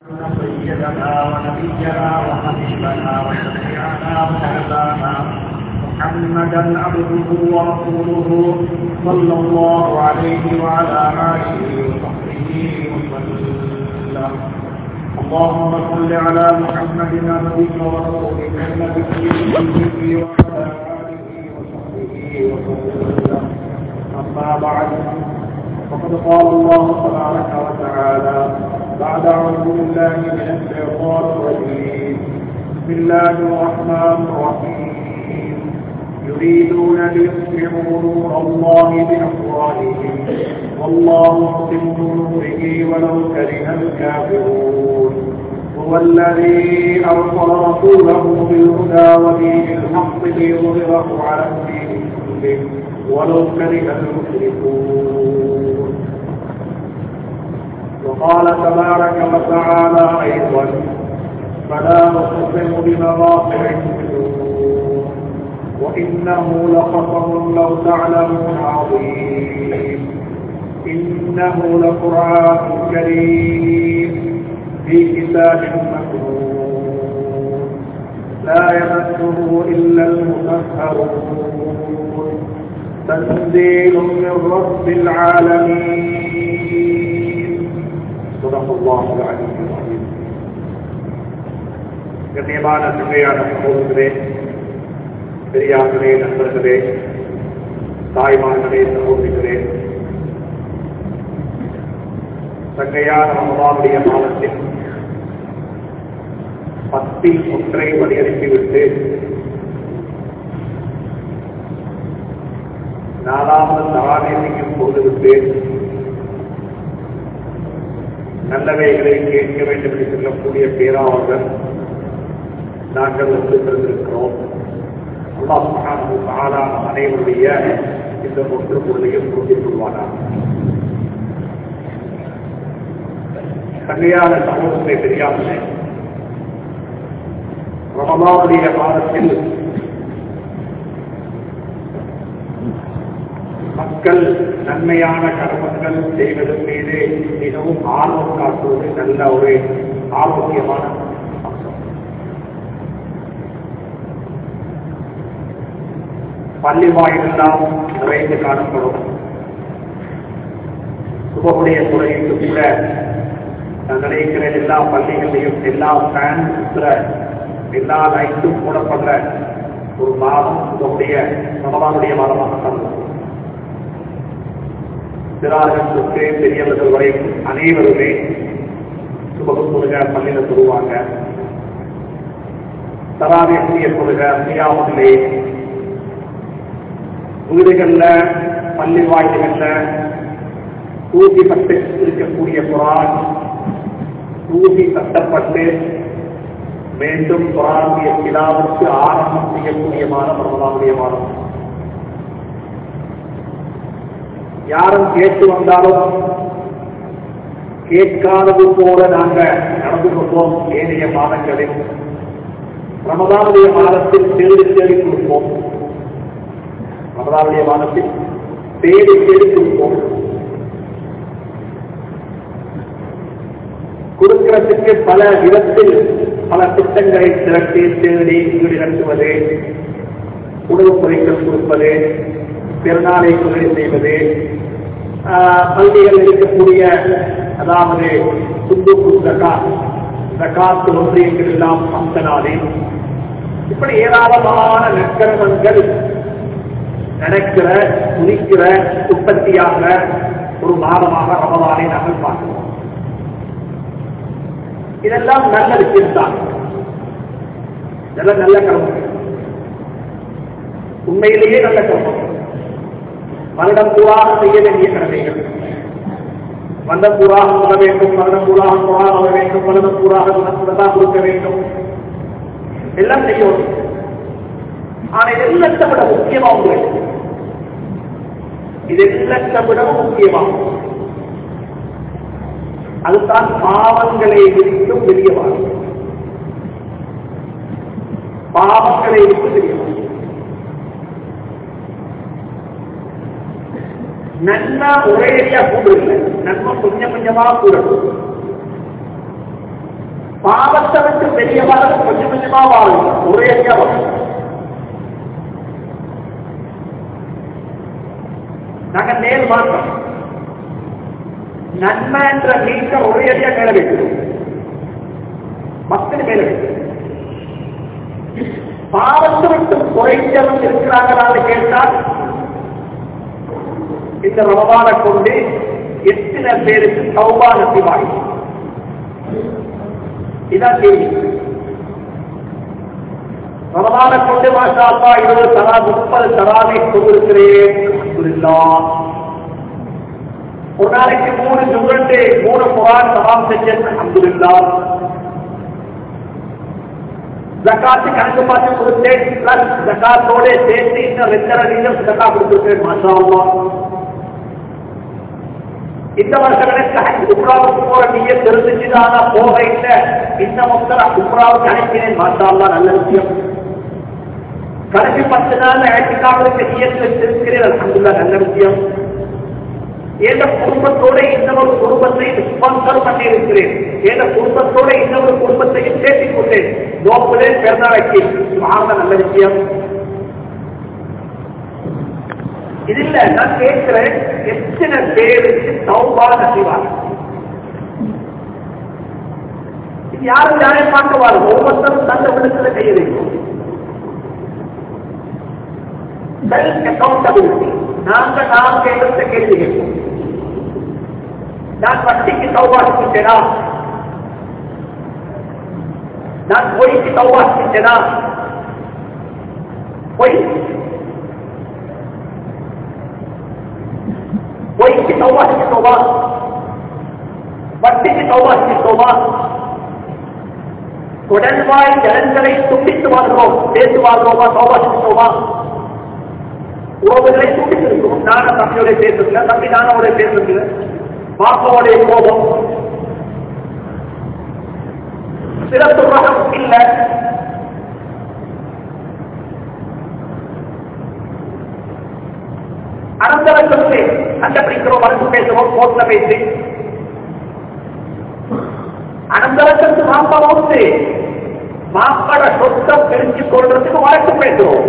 سيدنا ونبينا وحبيبنا وشفيعنا ومولانا محمدا عبده ورسوله صلى الله عليه وعلى آله وصحبه وسلم. اللهم صل على محمد عبدك ورسولك النبي وعلى آله وصحبه وسلم. أما بعد، فقد قال الله تبارك وتعالى بعد أعوذ بالله من الشيطان الرجيم: بسم الله الرحمن الرحيم. يريدون ليطفئوا نور الله بأفواههم والله متم نوره ولو كره الكافرون. هو الذي أرسل رسوله بالهدى ودين الحق ليظهره على الدين كله ولو كره المشركون. وقال تبارك وتعالى أيضا: فلا أقسم بمواقع النجوم وإنه لقسم لو تعلمون عظيم إنه لقرآن كريم في كتاب مكنون لا يمسه إلا المطهرون تنزيل من رب العالمين. صدق الله العلي العظيم. கண்ணியமான சங்கையான சகோதரர்களே, பெரியார்களே, நண்பர்களே, தாய்மார்களே, சகோதரிகளே, சங்கையான ரமலானுடைய மாதத்தில் 10 ஒன்றை வழியனுப்பிவிட்டு 4வது தராவீஹையும் போதுவிட்டு நல்லவைகளை கேட்க வேண்டும் என்று சொல்லக்கூடிய பேராளர்கள் நாங்கள் வந்து பிறந்திருக்கிறோம். அல்லாஹ் சுப்ஹானஹு வ தஆலா அனைவருடைய இந்த ஒன்று பொருளையும் புரிந்து கொள்வானாக. சங்கையான சகோதரத்தை தெரியாமலே ரமலானுடைய மாதத்தில் மக்கள் நன்மையான கர்மங்கள் செய்வதன் மீது மிகவும் ஆர்வம் காட்டுவது நல்ல ஒரு ஆரோக்கியமான அம்சம். பள்ளி வாயிலெல்லாம் நிறைந்து காணப்படும். சுபமுடைய துறைக்கு கூட நான் நினைக்கிற எல்லா பள்ளிகளையும் எல்லா ஃபேன் எல்லா லைட்டும் போடப்படுற ஒரு மாதம் சுபமுடைய ரமலானுடைய மாதமாக தான். சிறார்கள் தொட்டு பெரியவர்கள் வரை அனைவருமே சுபகம் தொழுக பள்ளியில சொல்லுவாங்க. தராவீஹ் தொழுக அத்தியாவதிலே வீடுகள்ல பள்ளி வாயில்கள்ல தூக்கிப்பட்டு இருக்கக்கூடிய குர்ஆன் தூக்கி தட்டப்பட்டு மீண்டும் குர்ஆனுடைய திலாவத்து ஆரம்பம் செய்யக்கூடிய மாதம் ரமலானுடைய மாதம். யாரும் கேட்டு வந்தாலும் கேட்காதது போல நாங்கள் நடந்து கொள்வோம். ஏனைய மாதங்களில் ரமலானுடைய மாதத்தில் தேடி தேடி கொடுப்போம். ரமலானுடைய மாதத்தில் தேடி தேடி கொடுப்போம். கொடுக்கிறதுக்கு பல விதத்தில் பல திட்டங்களை திரட்டி தேடி வீடு நடத்துவது, உணவு பொருட்கள் கொடுப்பது, பெருநாளை தொழில் செய்வது, பள்ளிகள் இருக்கக்கூடிய அதாவது ஜகாத் ஒன்றியங்கள் எல்லாம் அம்சனாலே இப்படி ஏராளமான நற்கர்மங்கள் நடக்கிற முடிக்கிற உற்பத்தியாக ஒரு மாதமாக ரமலானை நாங்கள் பார்க்கிறோம். இதெல்லாம் நல்ல விஷயம்தான், இதெல்லாம் நல்ல கர்மங்கள், உண்மையிலேயே நல்ல கர்மங்கள். வருடம் பூராக செய்ய வேண்டிய கடமைகள், வருடம் பூராக சொல்ல வேண்டும், வருடம் பூராக குர்ஆன் ஓத வேண்டும், வருடம் பூராக சதகா கொடுக்க வேண்டும், எல்லாம் செய்யணும். ஆனா இது எல்லாத்தை விட முக்கியமாகும், இது எல்லாத்தை விடவும் முக்கியமாகும். அதுதான் பாவங்களை விட்டும் வெளியே வாழும். பாவங்களை விட்டு வெளியே வாழும். நன்மை ஒரேடியா கூடுதல், நன்மை கொஞ்சம் கொஞ்சமா கூடணும். பாவத்தை விட்டு பெரிய வாரம் கொஞ்சம் கொஞ்சமா வாழும், ஒரே வரும். நாங்க நேர் மாற்றம் நன்மை என்ற மீட்டர் ஒரே அடியா மேல வைக்கிறோம், மக்கள் மேல வைக்கிறோம். பாவத்தை விட்டு குறைஞ்சவங்க இருக்கிறாங்களான்னு கேட்டால் இந்த ரமதானை கொண்டு எத்தனை பேருக்கு தௌபா நசிவாய்? இதான் கேள்வி. ரமதானை கொண்டு மாஷா அல்லாஹ் 20 தரா 30 தராவை கொண்டிருக்கிறேன். அல்ஹம்துலில்லாஹ். ஒரு நாளைக்கு 3 ஜும்ரத்து 3 குர்ஆன் தமாம் செஞ்சேன். அல்ஹம்துலில்லாஹ். ஜகாத் கணக்கு பார்த்து கொடுத்தேன், பிளஸ் ஜகாத்தோட சேர்த்து இன்னும் 2 லீட்டர் ஜகாத் கொடுத்துருக்கேன். மாஷா அல்லாஹ். இந்த வருஷங்களுக்கு ஹஜ் உம்ராவுக்கு போற நீயத் தெரிஞ்சுச்சுதானா போக இல்ல, இந்த மொத்தம் உம்ராவுக்கு அனுப்பினேன். மாஷா அல்லாஹ், நல்ல விஷயம். கடைசி 10 நாள் இஹ்திகாஃபுக்கு நியத்தில் இருக்கிறேன். அல்ஹம்துலில்லாஹ், நல்ல விஷயம். எந்த குடும்பத்தோட இன்னொரு குடும்பத்தை ஸ்பான்சர் பண்ணி இருக்கிறேன், எந்த குடும்பத்தோட இன்னொரு குடும்பத்தையும் சேர்த்துக் கொண்டேன். நோக்குலே பிறந்தாக்கி சுப்ஹானல்லாஹ், நல்ல விஷயம். இதுல நான் கேட்கிறேன், எத்தனை பேருக்கு தௌபா நசிவாங்க? இது யாரும் யாரையும் பார்க்குவாரு, ஒவ்வொருத்தரும் தந்த விடத்துல செய்ய வேண்டும். Self accountability. நாம் கேட்கிற கேள்வி கேட்போம். நான் வட்டிக்கு தௌபா செஞ்சேனா? நான் பொய்க்கு தௌபா செஞ்சேனா? பொய்க்கு தௌபா செஞ்சோமா? வட்டிக்கு தௌபா செஞ்சோமா? உடன்வாய் ஜனங்களை துண்டித்து வாழ்கிறோம், பேசி வாழ்கிறோமா? தௌபா செஞ்சோமா? உறவுகளை துண்டித்திருக்கிறோம். நான தம்பியோட பேசுறதுல, தம்பி நானோட பேசுறதுல, பாப்பாவோடைய கோபம், சிறப்பு ரகம் இல்லை. அனந்தரத்தை கண்டுபிடிக்கிறோம், வழக்கு பேசுறோம், கோர்ட்ல பேசி அனந்தரத்து மாப்பா வந்து மாப்பட சொத்தம் தெரிஞ்சு கொள்றதுக்கு வழக்கு பேசுறோம்.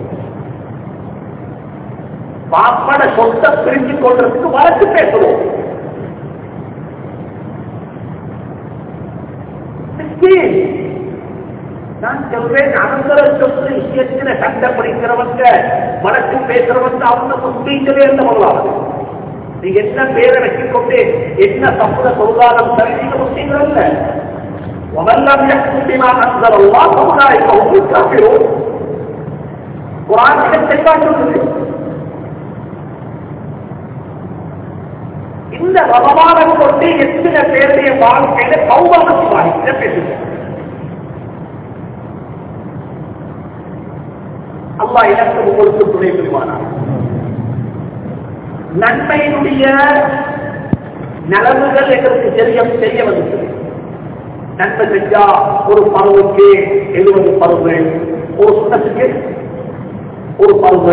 மாப்பட சொத்தம் பிரிஞ்சு கொள்றதுக்கு வழக்கு பேசுறோம். நான் சொல்றேன், அனந்தர சொத்து விஷயத்துல சண்டை பிடிக்கிறவங்க, வழக்கு பேசுறவங்க அவங்க முஸ்லீம்களே இருந்தவங்களாவது. நீங்க என்ன பேரை வச்சுக்கொண்டு என்ன தப்புல சொல்றாலும் சரி, நீங்க முஸ்லீம்கள் இல்ல. முதல்லாம் குட்டிமா அந்தரல்லாம் சமுதாயத்தை காப்பிடும். குர்ஆன் தெளிவா சொல்லுது. இந்த ரமலானை கொண்டு எத்தனை பேருடைய வாழ்க்கையில தௌபா நசிவாக பேசுங்க. அல்லாஹ் எனக்கு உங்களுக்கு துணை புரிவானார். நன்மையினுடைய நலவுகள் எங்களுக்கு தெரிய வந்தது. நன்மை செஞ்சா ஒரு பருவுக்கு 70 பருவு, ஒரு சுண்ணத்துக்கு ஒரு பருவு,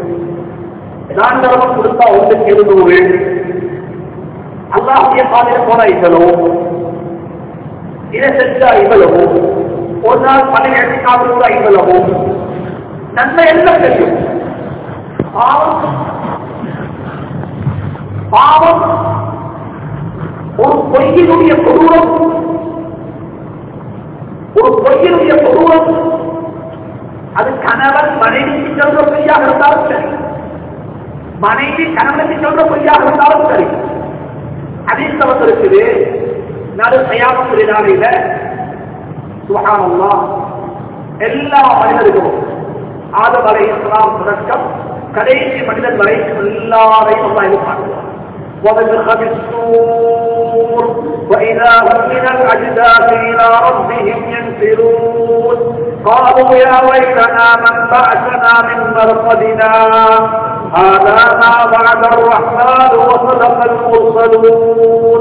4 தடவை கொடுத்தா 1க்கு 700. அல்லாஹ்வுடைய பாதையில போனா இவ்வளவு, இதை செஞ்சா இவ்வளவு, ஒரு நாள் 12 காப்பிடுவா இவ்வளவு. நன்மை எல்லாம் தெரியும். பாவம் ஒரு பொய்யினுடைய கொடூரம், ஒரு பொய்யினுடைய கொடூரம். அது கணவன் மனைவிக்கு சொல்ற பொய்யாக இருந்தாலும் சரி, மனைவி கணவனுக்கு சொல்ற பொய்யாக இருந்தாலும் சரி. அதீஸ்தவம் இருக்குது. நாடு கயாமத்துடைய நாளையில சுப்ஹானல்லாஹ் எல்லா மனிதர்களும் ஆதம் அலைஹிஸ்ஸலாம் தொடக்கம் கடைசி மனிதன் வரைக்கும் எல்லாரையும் அல்லாஹ் எதிர்பார்க்கிறார். وَبِنُفِخَ الصُّورِ وَإِذَا هُمْ مِنَ الْأَجْدَاثِ إِلَى رَبِّهِمْ يَنْسِلُونَ قَالُوا يَا وَيْلَنَا مَنْ بَعَثَنَا مِنْ مَرْقَدِنَا هَذَا مَا وَعَدَ الرَّحْمَنُ وَصَدَقَ الْمُرْسَلُونَ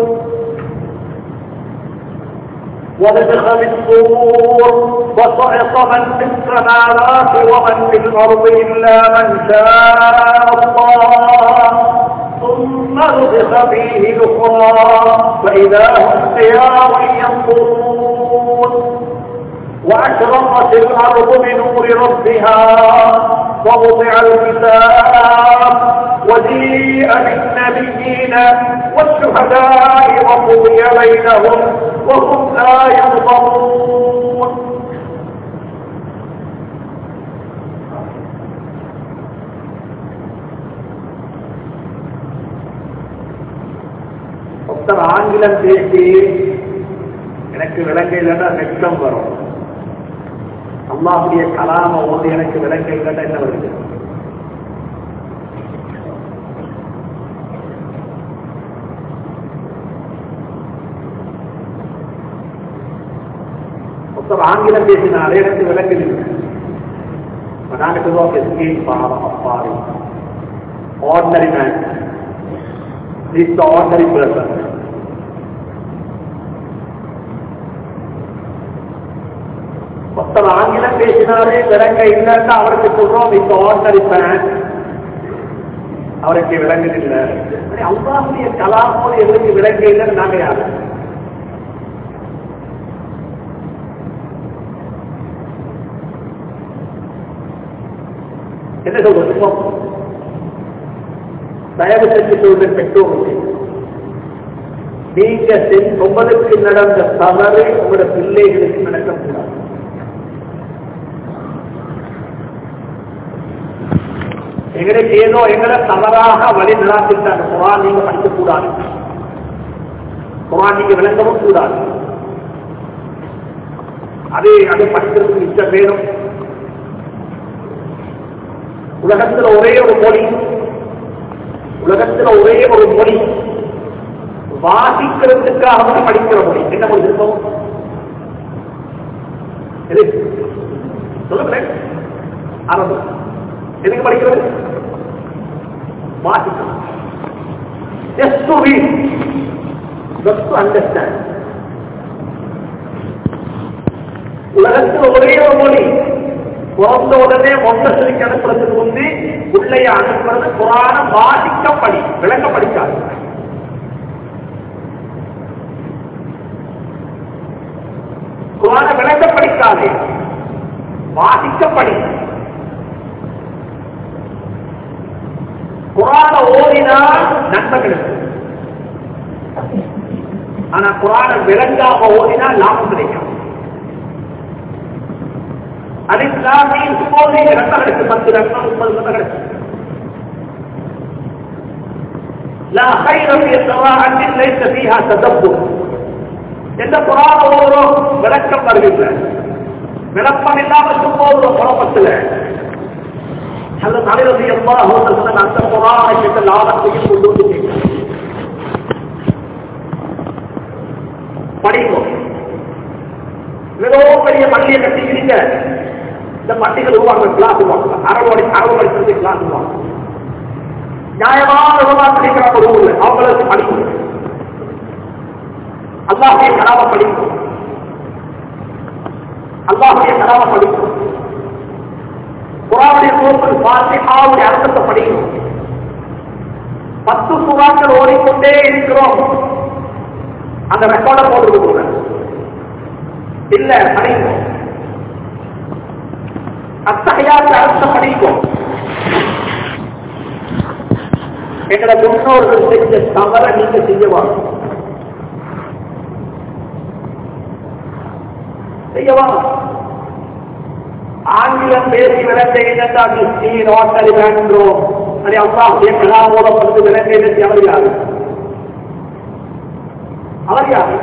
وَنُفِخَ فِي الصُّورِ وَصَعِقَ مَنْ فِي السَّمَاوَاتِ وَمَنْ فِي الْأَرْضِ إِلَّا مَنْ شَاءَ اللَّهُ ثُمَّ نُفِخَ فِيهِ أُخْرَى فَإِذَا هُمْ قِيَامٌ يَنظُرُونَ وأشرقت الأرض بنور ربها ووضع الكتاب وجيء بالنبيين والشهداء وقضي بينهم وهم لا يظلمون. ஒருத்தர் ஆங்கிலம் பேசி எனக்கு விளங்க இல்லைன்னா வெட்கம் வரும். அல்லாஹ்வுடைய கலாம ஓதி எனக்கு விளங்க இல்லைன்னா என்ன வருது? ஒருத்தர் ஆங்கிலம் பேசினாலே எனக்கு விளங்குது. பாவம் ஆர்டினரி மேன், ஆர்டினரி பர்சன். ஒருத்தர் ஆங்கிலம் பேசினாலே விளங்க இல்லைன்னா அவருக்கு சொல்றோம் இந்த ஆர்டினரி மேன், அவருக்கு விளங்குதில்லை. அல்லாஹ்வுடைய கலாமோடு எங்களுக்கு விளங்க இல்லைன்னு நாங்க யாரு? என்ன சொல்றது? தயவு செஞ்சு சொல்ற பெற்றோர்கள், நீங்க உங்களுக்கு நடந்த தவறு உங்களோட பிள்ளைகளுக்கு நடக்கக்கூடாது. எங்களுக்கு ஏதோ எங்களை தவறாக வழி நடாத்திட்டாங்க. குர்ஆன் நீங்க படிக்கக்கூடாது, குர்ஆன் நீங்க விளங்கவும் கூடாது. அது படிக்கிறதுக்கு இஷ்டம் வேணும். உலகத்தில் ஒரே ஒரு மொழி, உலகத்தில் ஒரே ஒரு மொழி வாசிக்கிறதுக்காக படிக்கிற மொழி. என்ன மொழி இருக்கும்? சொல்லுங்களேன். அரபு. எதுக்கு படிக்கிறது? வாசிக்கணும். Just to read, just to understand. உலகத்தில் ஒரே ஒரு மொழி. பிறந்த உடனே மொத்தத்திற்கு அனுப்புறதுக்கு முன்னே பிள்ளைய அனுப்புறது குர்ஆன வாசிக்கப்படி, விளங்க படிக்காது. குர்ஆன விளங்க படிக்காது, வாசிக்கப்படி. குர்ஆன ஓதினால் நன்மை கிடைக்கும். ஆனா குர்ஆன விளங்காம ஓதினால் லாபம் கிடைக்கும். போது 2 கிடைச்சு 10 லட்சம் 30 லட்சம் கிடைச்சு. لا خير في قراءة ليس فيها تدبر. எந்த குர்ஆன் ஓதுறோம் விளக்கம் வருகின்ற விளக்கம் இல்லாமல் சும்மா ஓதுறோம் குழப்பத்தில். ஹஜ்ரத் அலி ரலியல்லாஹு அன்ஹு சொன்ன அந்த குர்ஆனை கேட்ட லாபத்தையும் கொண்டு வந்து கேட்கிறார். படிப்போம். ஏதோ பெரிய பள்ளியை கட்டிக்கிறீங்க, இந்த பட்டிகள் உருவாங்க, கிளாஸ் உருவாங்க, அரபு படிக்கிறது கிளாஸ் உருவாங்க. நியாயமான உருவாக்கிற ஒரு ஊர்ல அவங்களுக்கு படிக்கும். அல்லாஹ்வுடைய கலாம படிக்கும், அல்லாஹ்வுடைய கலாம படிக்கும். குர்ஆனுடைய சூரத்துல் ஃபாத்திஹாவுடைய அர்த்தத்தை படிக்கும். 10 சூறாக்கள் ஓடிக்கொண்டே இருக்கிறோம். அந்த ரெக்கார்டை போட்டு இல்ல படிக்கும். அத்தஹியாத் அர்த்தம் படிக்கும். எங்களை முன்னோர்கள் செஞ்ச தவற நீங்க செய்யவா ஆங்கிலம் பேசி விளங்க என்னோட்டறி வேண்டுகிறோம். அதை அல்லாஹ்வுடைய கலாமோதப்பட்டு விளங்க என்ன அவர் யாரு? அவர் யாரு?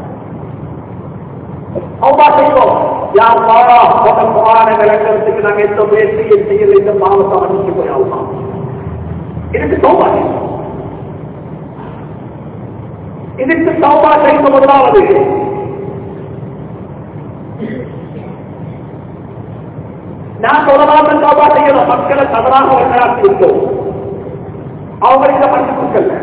தௌபா செய்வோம். யா அல்லாஹ் உங்க குர்ஆனை விளங்குறதுக்கு நாங்க எந்த முயற்சியும் செய்யல, இந்த பாவத்தை மன்னிச்சு போய் அல்லாஹ் இதுக்கு தௌபா செய்வோம். இதுக்கு தௌபா செய்வது முதலாவது. நான் உலகமாக தௌபா செய்யணும். மக்களை தவறாக வழிநடத்தி இருக்கோம், அவங்களுக்கு மன்னிப்பு கொடுக்கல.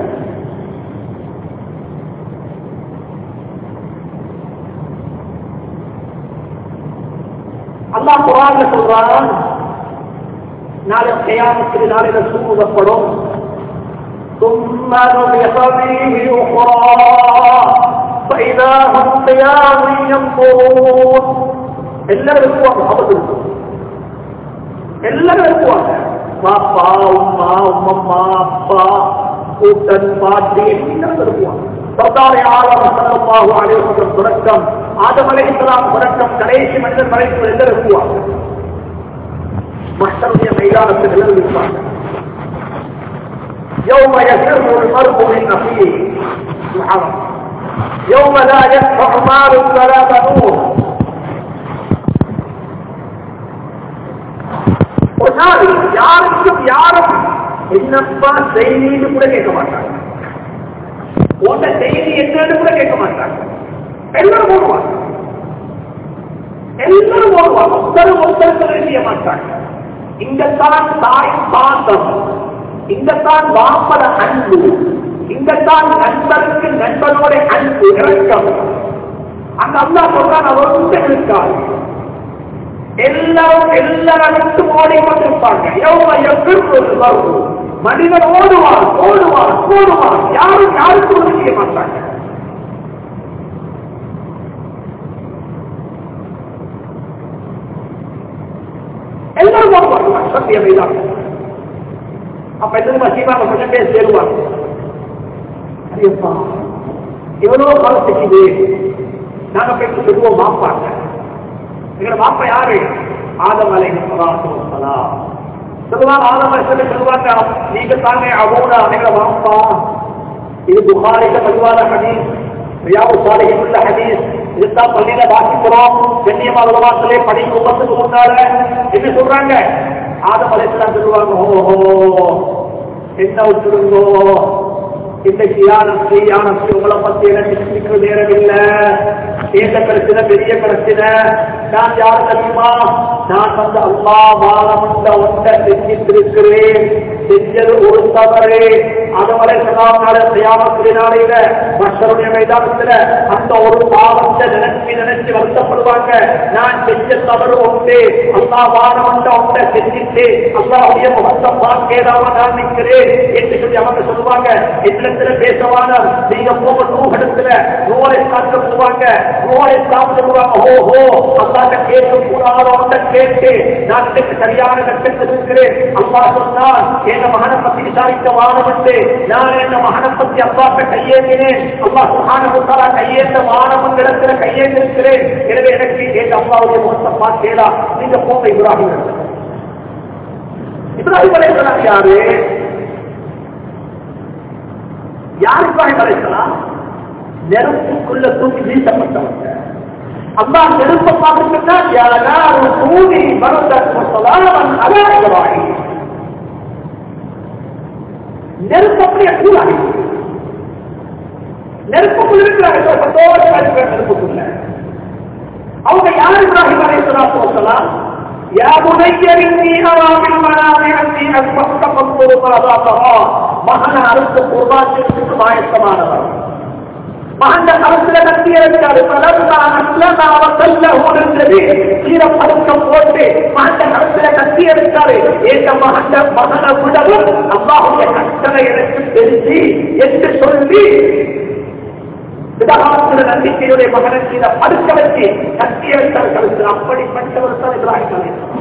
அல்லாஹ் குர்ஆன்ல சொல்றான், நாளை கியாமத்துக்கு நாளையில சூழப்படும். ثم نفخ فيه أخرى فإذا هم قيام ينظرون. எல்லாரும் இருக்குவாங்க, ஆபத்து இருக்கும். எல்லாரும் இருக்குவாங்க. பாப்பா, உம்மா, உம்மம்மா, அப்பா, கூட்டன், பாட்டி எல்லாரும் இருக்குவாங்க. சர்தார் ஆலம் ஸல்லல்லாஹு அலைஹி வஸல்லம் தொடக்கம் ஆதம் அலைஹிஸ்ஸலாம் தொடக்கம் கடைசி மனிதன் வரைக்கும் எல்லாரும் இருக்குவாங்க. மஹ்ஷருடைய மைதானத்தில் எல்லாரும் இருப்பாங்க. يوم يفر المرء من أخيه سبحان الله يوم لا ينفع مال ولا بنون. ஒரு நாள் யாரும் என்னப்பா செய்தின்னு கூட கேட்க மாட்டாங்க. உன்ன செய்தி என்னன்னு கூட கேட்க மாட்டாங்க. எல்லாரும் போடுவாங்க, ஒருத்தர் செய்ய மாட்டாங்க. இங்கத்தான் தாய் பாசம், இங்கத்தான் வாப்பட அன்பு, இங்கத்தான் நண்பருக்கு நண்பனோட அன்பு இறக்கம். அந்த அல்லாஹ் சொல்றான் அவருக்கு இருக்காது. எல்லாரும் ஓடிக்கொண்டிருப்பாங்க. மனிதன் ஓடுவான், யாருக்கும் உதவி செய்ய மாட்டாங்க. எல்லாரும் ஓடுவாங்க. சத்தியமைதான். அப்ப என்ன சீமாவை கொஞ்சம் பேர் சேருவாங்க. ஐயப்பா எவ்வளவு காலத்துக்கு நாங்க போய் சொல்லுவோம் மாப்பாங்க. எங்களோட மாப்பா யாரு? ஆதம் அலைஹிஸ்ஸலாத்து வஸ்ஸலாம். சொல்லுவாங்க ஆதம் அலைஹிஸ்ஸலாம் சொல்லுவாங்க, நீங்க தாங்க அபூனா எங்களோட மாப்பா. இது புகாரில பதிவான ஹதீஸ், ரியாவு ஸாலிஹீன் உள்ள ஹதீஸ். இதுதான் பள்ளியில வாசிக்கிறோம். கண்ணியமான உலமாக்களே படிக்கும் உம்மத்துக்கு முன்னால என்ன சொல்றாங்க? ஆதம் அலைஹிஸ்ஸலாம் சொல்லுவாங்க, ஓஹோ என்ன விட்டுருங்கோ, இன்னைக்கு யானத்தை உங்களை பத்தி எனக்கு நேரம் இல்லை. ஏந்த பிரச்சனை பெரிய பிரச்சனை. நான் யார் தெரியுமா? நான் வந்து அல்லாஹ் வாழமண்ட ஒன்றை செஞ்சிட்டிருக்கிறேன். செஞ்சது ஒரு தவறு. அதுவரை செய்யாமத்தினால மற்றவருடைய மைதானத்துல அந்த ஒரு பாவத்தை நினைச்சு வருத்தப்படுவாங்க. நான் செஞ்ச தவறு ஒன்று, அல்லாஹ் வாழமண்ட ஒன்றை செஞ்சிட்டு அல்லாஹ்வுடைய முகத்தை பார்க்கேதாம நான் நிற்கிறேன் என்று சொல்லி அவங்க சொல்லுவாங்க. இடத்துல பேசவான நீங்க போக நூகடத்துல நூலை சாப்பிட்டு போவாங்க. நூலை சாப்பிட்டு போவாங்க. ஓஹோ அல்லாஹ் கேட்க கூடாத கேட்டு நான் இதற்கு சரியான கட்டத்தில் இருக்கிறேன். அல்லாஹ் சொன்னால் என் மகனை பத்தி விசாரிக்க வானவிட்டு நான் என் மகனை பத்தி அல்லாஹ்வை கையேந்தினேன். அல்லாஹ் சுப்ஹானஹு வ தஆலா கையேந்த வானவன் இடத்துல கையேந்திருக்கிறேன். எனவே எனக்கு என் அல்லாஹ்வுடைய முகத்தை பார்த்தேடா, நீங்க போங்க. இப்ராஹிம் அலைஹிஸ்ஸலாம் யாரு? இப்ராஹிம் அலைஹிஸ்ஸலாம் நெருப்புக்குள்ள தூக்கி வீசப்பட்டவங்க. அல்லாஹ் நெருப்பை பார்த்துட்டா யாராரு தூணி வரதன் அலாஹி நெருப்பு அப்படியே கூடாது. நெருப்புக்குள்ள இருக்கிறாங்க. நெருப்புக்குள்ள அவங்க யார்? இப்ராஹிம் அலைஹிஸ்ஸலாத்து வஸ்ஸலாம். யா புனைய இன்னி அரா பில் மனாமி அன்னி அஸ்பஹ்த ஃபன்துர் மாதா தரா. மகன அறுத்து குர்பானிக்கு ஆயத்தமானவர். மகன் அரசுல கட்டியிருக்காரு. சீரப்படுத்தம் போட்டு மகன் அரசுல கட்டியிருக்காரு. எந்த மகனை விடவும் அல்லாஹ்வுடைய கட்டளை எனக்கு தெரிஞ்சு என்று சொல்லி விதகாத்திர நம்பிக்கையுடைய மகனுக்கு இதை படுக்க வச்சு கட்டியிருக்காரு. அப்படிப்பட்டவர் தான் இப்ராஹிம் அலைஹிஸ்ஸலாம்.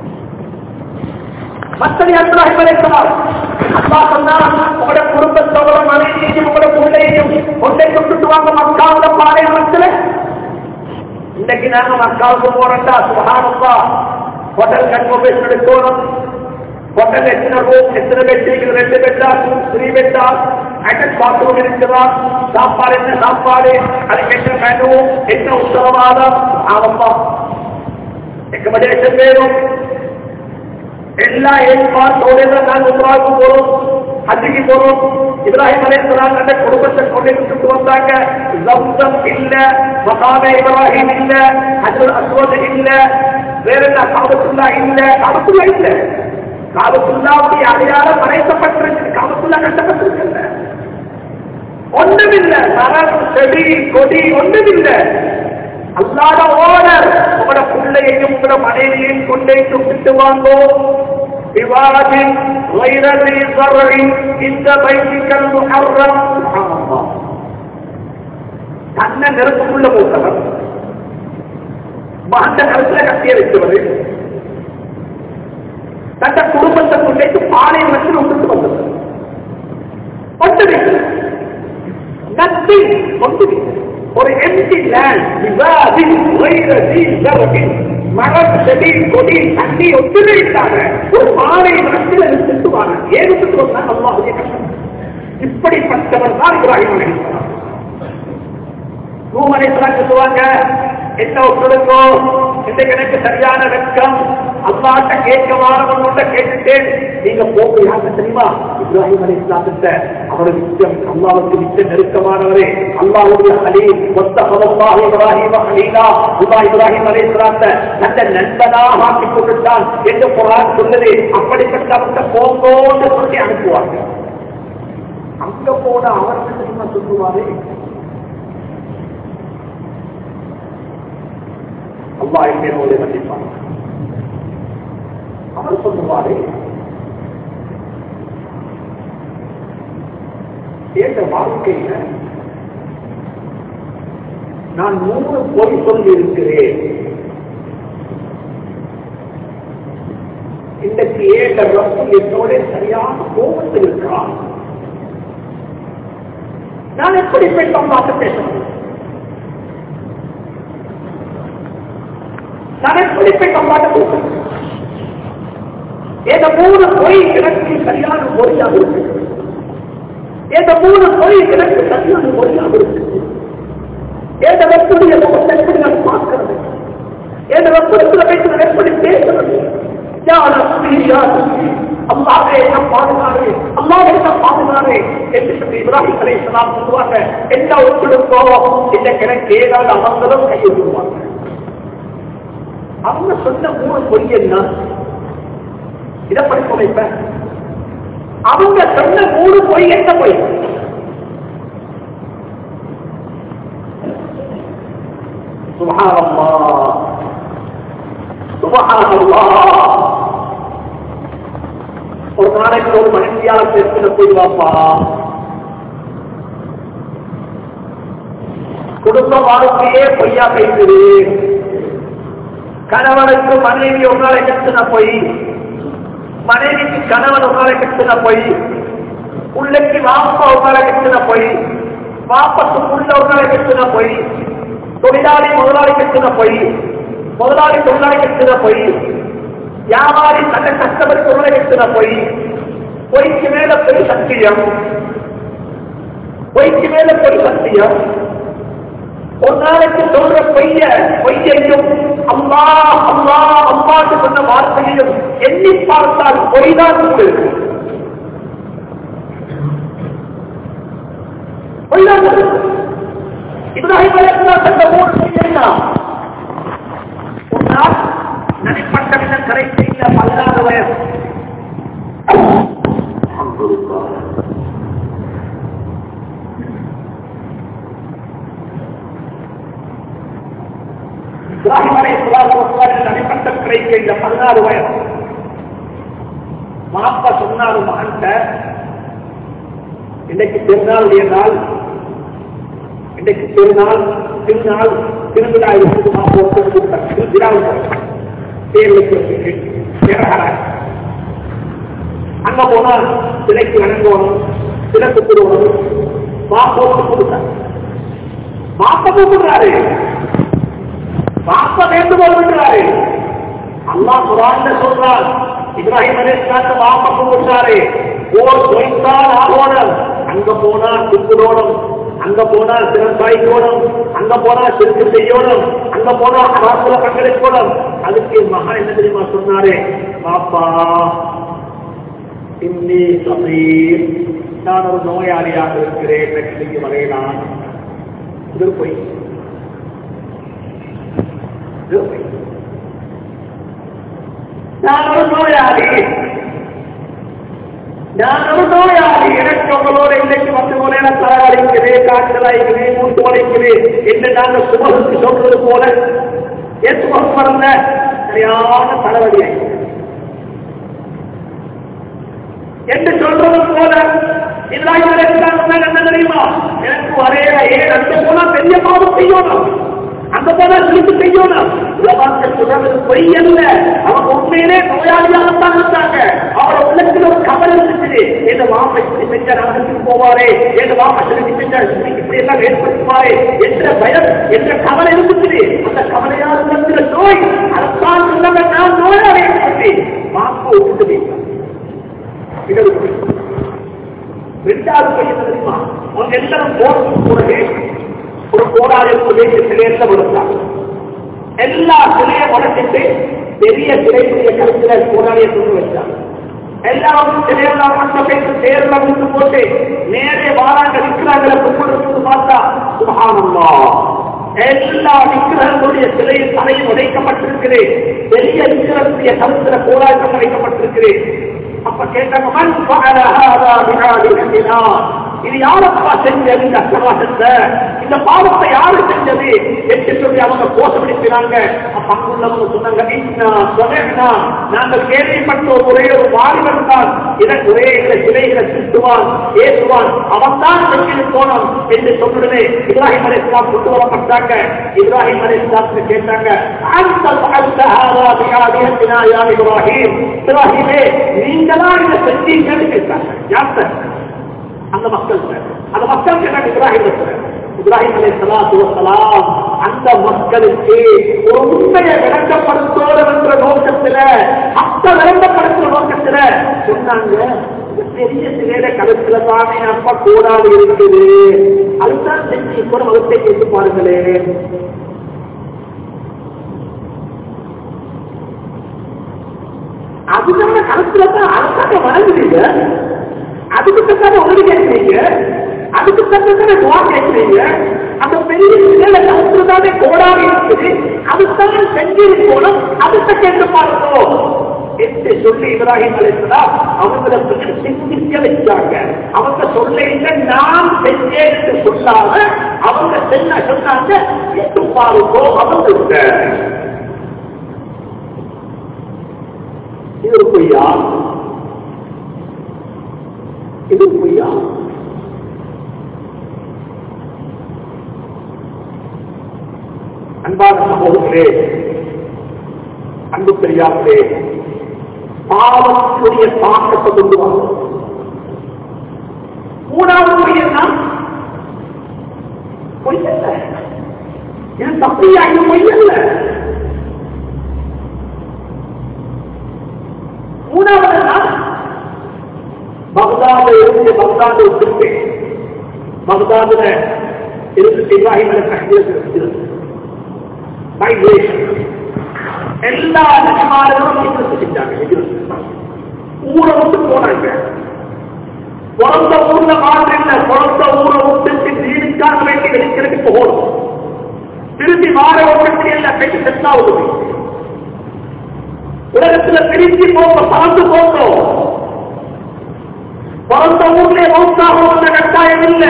மற்ற இப்ராஹிம் அலைஹிஸ்ஸலாம் அல்லாஹ் சொன்னார், உங்களோட குடும்பத்தோட மனைவியையும் உங்களோட பிள்ளையையும் கொண்டை கொண்டுட்டு வாங்க மக்காவுல பாலைவனத்துல. இன்னைக்கு நாங்க மக்காவுக்கு போறோம்டா சுப்ஹானல்லாஹ் ஹோட்டல் கன்ஃபர்மேஷன் எடுக்கணும். ஹோட்டல் எத்தனை ரூம், எத்தனை பெட், 2 பெட்டா 3 பெட்டா, அட்டாச் பாத்ரூம் இருக்குதா, சாப்பாடு என்ன சாப்பாடு, அதுக்கு என்ன மெனு, என்ன உத்தரவாதம், ஆமாம் அக்கமடேஷன் வேணும். எல்லா ஏற்பாட்டோட நாங்கள் உருவாக்கு போறோம், ஹஜ்ஜுக்கு போறோம். இப்ராஹிம் அலைஹிஸ்ஸலாம் அந்த குடும்பத்தை கொண்டு வந்தாங்க. ஜம்சம் இல்ல, மகாமே இப்ராஹிம் இல்ல, ஹஜ்ருல் அஸ்வத் இல்ல, வேற என்ன காபத்துல்லா இல்ல. காபத்துல்லா இல்ல, காபத்துல்லாவுடைய அடையாளம் மறைக்கப்பட்டிருக்கு. காபத்துல்லா கட்டப்பட்டிருக்கல, ஒன்றுமில்லை. மரம், செடி, கொடி ஒன்றுமில்லை. அல்லாத ஓனர் உங்களோட பிள்ளையையும் உங்களோட மனைவியையும் கொண்டே விட்டு வாங்கோ. விவாதின் வைரதி சர்வின் இந்த பைசிக்கல் முஹர்ரம். தன்னை நெருப்புக்குள்ள போட்டவர், அந்த கருத்துல கட்டிய வைத்தவர் தந்த குடும்பத்தை கொண்டு பாலைவனத்தில் ஒன்று வந்தது ஒரு எம்டி மரம் செடி கொடி தண்ணி ஒத்துழைத்தாங்க ஒரு பாலைவனத்தில் செலுத்துவாங்க ஏன் செலுத்து வந்தாங்க அல்லாஹ்வுடைய கஷ்டம். இப்படிப்பட்டவர் தான் இப்ராஹிம் அலைஹிஸ்ஸலாம். நூஹ் அலைஹிஸ்ஸலாம் சொல்லுவாங்க, என்ன ஒத்துழைக்கோ இன்றைக்கு எனக்கு சரியான வெட்கம், அல்லாஹ்ட்ட கேட்கமானவன் கேட்டுட்டேன். நீங்க போக யாரு தெரியுமா? இப்ராஹிம் அலைஹிஸ்ஸலாத்திட்ட அவரு நிச்சயம் அல்லாஹ்வுக்கு நிச்சயம் நெருக்கமானவரே, அல்லாஹ்வுடைய ஹலீல் வத்தஹல்லாஹு இப்ராஹீம ஹலீலா. அல்லாஹ் இப்ராஹிம் அலைஹிஸ்ஸலாத்தை தன்னை நண்பனாக ஆக்கிக் கொண்டுட்டான் என்று குர்ஆன் சொல்லுது. அப்படிப்பட்டவர்கிட்ட போங்கோன்னு சொல்லி அனுப்புவாங்க. அங்க போன அவருக்கு தெரியுமா சொல்லுவாரு, அல்லாஹ் என்னோட மன்னிப்பான். அவர் சொல்லுவாரு, என்ற வாழ்க்கையில நான் 3 பொய் சொல்லி இருக்கிறேன். இன்றைக்கு ஏழு ரப்பு என்னோட சரியான கோபத்தில் இருக்கிறான். நான் எப்படி போய் தம்பாக பேசணும்? நான் எப்படி போய் தம்பாக பேசணும்? இந்த 3 பொய் எனக்கு சரியான மொழியாக இருக்கு. இந்த 3 பொய் எனக்கு சரியான மொழியாக இருக்கு. இந்த வசதிய முகத்தை எப்படி நான் பார்க்கிறது? இந்த வசதியில் வைத்து நான் எப்படி பேசுறது? அல்லாஹ்வே என்ன பாதுகாரு, அல்லாஹ்வே என்ன பாதுகாரு என்று சொல்லி இப்ராஹிம் அலைஹிஸ்ஸலாம் சொல்லுவாங்க. என்ன ஒத்துடுங்கோ இந்த கிணக்கு ஏதாவது அமர்ந்ததும் கையெழுத்துவாங்க. அவங்க சொன்ன 3 பொய் என்ன? இதை படிக்க வைப்ப. அவங்க சொன்ன 3 பொய் என்ன பொய்? சுப்ஹானல்லாஹ் சுப்ஹானல்லாஹ். ஒரு நாளைக்கு ஒரு மனுஷியால பேசுகிற பொய் வாப்பா. குடும்ப வாழ்க்கையே பொய்யா பேசுது. கணவனுக்கு மனைவி ஒரு நாளை கட்டுன பொய், மனைவிக்கு கணவன் ஒரு நாளை கட்டுன பொய், உள்ளக்கு வாப்பா ஒரு நாளை கட்டுன பொய், வாப்பக்கு உள்ள ஒரு நாளை கட்டுன பொய், தொழிலாளி முதலாளி கட்டுன பொய், முதலாளி தொழிலாளி கட்டுன பொய், வியாபாரி தன்னை கஷ்டப்பட்டு ஒரு நாளை கட்டுன பொய், பொய்க்கு மேல பொய் சத்தியம், பொய்க்கு மேல பொய் சத்தியம். ஒரு நாளைக்கு சொல்ற பொய்யையும் அல்லாஹ் அல்லாஹ் அல்லாஹ்க்கு சொன்ன வார்த்தையையும் எண்ணி பார்த்தால் பொய்தான் இருக்கு. பொய்தான் இருக்கு. இப்ராஹிம் அலைஹிஸ்ஸலாம் சொன்ன 3 பொய் என்ன? ஒரு நாள் நடைப்பட்ட விதம் கரைத்து இல்ல 16 வயசு. இப்ராஹிம் அலைஹிஸ்ஸலாம் நடைப்பட்ட கிடைக்க இல்ல 16 வயசு. மாப்பா சொன்னாரு மகன்கிட்ட, இன்னைக்கு திருநாளுடைய நாள், இன்னைக்கு திருநாள் திருவிழா இருக்குது. அங்க போனா சிலைக்கு வணங்கணும், சிலை குத்துருவணும். மாப்போட்டு கொடுத்தார். மாப்ப கூப்பிடுறாரு, மாப்ப வேண்டுகோள் விடுறாரு. அல்லாஹ் குர்ஆன்ல சொல்றார், இப்ராஹிம் அலைஹிஸ்ஸலாம் மாப்ப கூப்பிடுறாரு. ஓர் சொய்தான் ஆகணும், அங்க போனா குத்துடணும், அங்க போனா சிறப்பாய்க்கணும், அங்க போனா சிறுக்கு செய்யணும், அங்க போனா ஹராத்துல பங்களிக்கணும். அதுக்கு மகன் என்ன தெரியுமா சொன்னாரு? பாப்பா இன்னி சபீர், நான் ஒரு நோயாளியாக இருக்கிறேன், இன்னைக்கு வரையலாம். இது போய் நான் ஒரு நோயாளி, எனக்கு உங்களோட இன்னைக்கு வந்து முறையில தரவழைக்குது, காய்ச்சலாய்க்குது, மூட்டு வளைக்குது என்று நாங்கள் சுமருக்கு சொல்றது போல ஏன் சுமக்கு வரல சரியான தலைவலி என்று சொல்றது போல இப்ராஹிம் அலைஹிஸ்ஸலாம் என்ன தெரியுமா? எனக்கு வரையில ஏன் அந்த போனா பெரிய பாவம் செய்யணும், அந்த போல திருப்பி செய்யணும். உலகத்தில் சொல்றது பொய் அல்ல. அவங்க உண்மையிலே நோயாளியாகத்தான் இருந்தாங்க. அவரோட உள்ளத்தில் ஒரு கவலை இருந்துச்சு. எந்த மாப்பை இப்படி செஞ்ச நரகத்துக்கு போவாரே, எந்த மாப்பை செஞ்ச இப்படி எல்லாம் ஏற்படுத்துவாரே என்ற பயம், என்ற கவலை இருந்துச்சு. அந்த கவலையால் இருக்கிற நோய் அரசாங்க நான் நோயாளி சொல்லி மாப்பை விட்டுட்டு ரெண்டாவது பையன் தெரியுமா, அவங்க எல்லாரும் போறது ஒரு போராளிய சிலையில கொடுத்தாங்க. எல்லா சிலையை உடச்சிட்டு பெரிய சிலைக்குரிய கருத்துல போராளியை கொண்டு வச்சாங்க. எல்லாரும் சிலையெல்லாம் சேர்ல விட்டு போட்டு நேரே வாராங்க விக்கிரங்களை கொண்டு பார்த்தா சுபஹானல்லாஹ், எல்லா விக்கிரகங்களுடைய சிலையின் தலையும் உடைக்கப்பட்டிருக்கிறது. பெரிய விக்கிரகத்துடைய கருத்துல போராட்டம் உடைக்கப்பட்டிருக்கிறது. அப்ப கேட்டாங்க, இது யாரப்பா செஞ்சது? இந்த அசவாசத்தை, இந்த பாவத்தை யாரு செஞ்சது என்று சொல்லி அவங்க கோஷப்படுத்தினாங்க. அப்ப அங்குள்ளவங்க சொன்னாங்க, நாங்கள் கேள்விப்பட்ட ஒரே ஒரு வாலிபன் தான் இதற்கு ஒரே சிலைகளை திருத்துவான், ஏற்றுவான், அவன் தான் செஞ்சு போனோம் என்று சொல்லுடனே இப்ராஹிம் அலைஹிஸ்ஸலாம் கொண்டு வரப்பட்டாங்க. இப்ராஹிம் அலைஹிஸ்ஸலாம் கேட்டாங்க, இப்ராஹிமே நீங்களா இதை செஞ்சீங்கன்னு கேட்டாங்க. யார் அந்த மக்கள்? அந்த மக்கள் கேட்டாங்க இப்ராஹிம் அலைஹிஸ்ஸலாத்து வஸ்ஸலாம் அந்த மக்களுக்கு ஒரு உண்மையை விளக்கப்படுத்தோம் என்ற நோக்கத்துல, அத்த விளக்கப்படுத்துற நோக்கத்துல சொன்னாங்க, பெரிய சிலையில கழுத்துல தானே அப்பா கோடாது இருக்குது, அதுதான் செஞ்சு கூட மதத்தை கேட்டு பாருங்களேன். அதுதான் கழுத்துல தான் அரசாங்க வளர்ந்துருங்க, அதுக்கு தக்கான உதவி கேட்கிறீங்க, அதுக்கு தக்கான துவா கேட்கிறீங்க. அந்த பெரிய சிலையில கழுத்துலதானே கோடாது இருக்குது, அதுதான் செஞ்சிருக்கணும், அதுக்கு கேட்டு பார்க்கணும் என்று சொல்லி இப்ராஹிம் அலைஹிஸ்ஸலாம் அவங்களை சிந்திக்க வச்சாங்க. அவங்க சொல்ல நான் செஞ்சேன் என்று சொல்லாம அவங்க சொன்னாங்க, கேட்டு பாருங்கோ அவங்க. இது பொய்யா? இது பொய்யா? அன்பான சகோதரர்களே, அன்பு பெரியார்களே, பாவத்துடைய தாக்கத்தை கொண்டு வாங்க. மூணாவது பொய்யன்னா பொய்யல்ல, இது தப்பியாக பொய்யல்ல. மூணாவது பக்தாது இருந்து பக்தாது விட்டு பக்தாதுல இருந்து இப்ராஹிம் அலைஹிஸ்ஸலாம் எல்லா நபிமார்களும் செஞ்சாங்க. ஊரை விட்டு போனாங்க. பிறந்த ஊர்ல மாற்றில்ல, பிறந்த ஊரை விட்டு தீனுக்காக வேண்டி வெளிக்கிறதுக்கு போகணும். திரும்பி மாற ஒன்று எல்லாம் கை செட்டாவது. உலகத்துல பிரிஞ்சு போங்க, பறந்து போகிறோம். பிறந்த ஊர்ல மௌத்தாக வந்த கட்டாயம் இல்லை.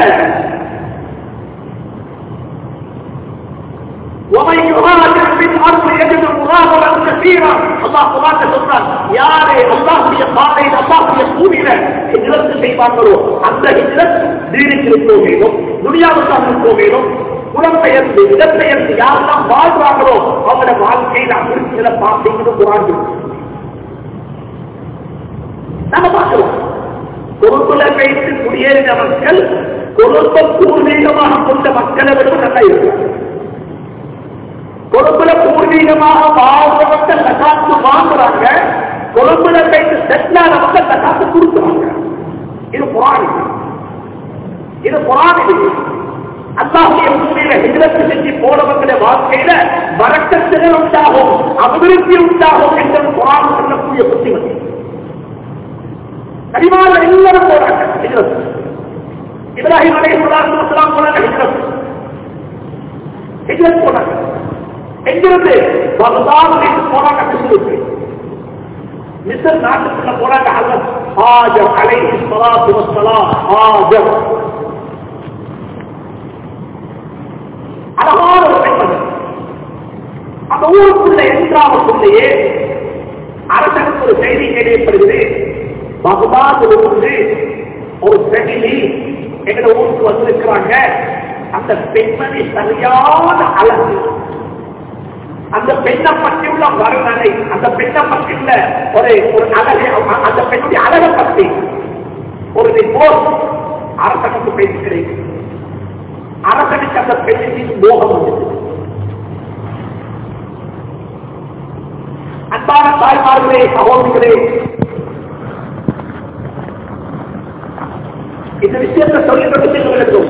ومن يهاجر في الارض يجد مغامرا كثيرا. الله قرآن சொல்றார், யாரே அல்லாஹ்வுடைய பாதையில் அல்லாஹ்வுடைய பூமியில ஹிஜ்ரத் செய்வாங்களோ அந்த ஹிஜ்ரத் தீனுக்கு இருக்கோமேலும் துனியாவுக்காக இருக்கோமேலும் புலம்பெயர்ந்து இடம்பெயர்ந்து யாரெல்லாம் வாழ்றாங்களோ அவங்களோட வாழ்க்கையில சில பார்த்தீங்கன்னு குரான் நம்ம பார்க்கலாம். கொழும்புல வைத்து குடியேறின மக்கள் கொழும்பை பூர்வீகமாக கொண்ட மக்களை விட நல்லா இருக்கிறாங்க. கொழும்புல பூர்வீகமாக வாழ்றவங்க தகாத்து வாங்குறாங்க, கொழும்புல வைத்து செட்டிலான மக்கள் தகாத்து கொடுக்குறாங்க. இது புராணி, இது புராணி. அல்லாஹ்வுடைய பூமியில ஹிஜ்ரத் செஞ்சு போனவங்களுடைய வாழ்க்கையில வரக்கத்துகள் உண்டாகும், அபிவிருத்தி உண்டாகும் என்ற குர்ஆன் சொல்லக்கூடிய புத்திமதி. நபிமார்கள் எல்லாரும் போறாங்க ஹிஜ்ரத். இப்ராஹிம் அலைஹிஸ்ஸலாம் போனாங்க ஹிஜ்ரத் போனாங்க. எங்கிருந்து பக்தாதுக்கு போனாங்க, மிஸ்ர் நாட்டுக்குள்ள போனாங்க. ஹஜ்ரத் ஹாஜர் அலைஹிஸ்ஸலாத்து வஸ்ஸலாம், ஹாஜர் அழகான ஒரு பெண்மணி. அந்த ஊருக்குள்ள என்றாவுக்குள்ளேயே அரசனுக்கு ஒரு செய்தி கேள்விப்படுகிறது. பக்தாதிலிருந்து ஒரு பெண்ணி எங்க ஊருக்கு வந்திருக்கிறாங்க. அந்த பெண்மணி சரியான அழகு, அந்த பெண்ணை பற்றியுள்ள வர்ணனை, அந்த பெண்ணை பற்றியுள்ள ஒரு அழகை, அந்த பெண்ணுடைய அழகை பற்றி ஒரு ரிப்போர்ட் அரசனுக்கு பேசுகிறேன். அரசனுக்கு அந்த பெண்ணின் மோகம் வந்தது. அன்பான தாய்மார்களே, சகோதரிகளே, இந்த விஷயத்தை சொல்லிக் கொண்டு செல்வதற்கும்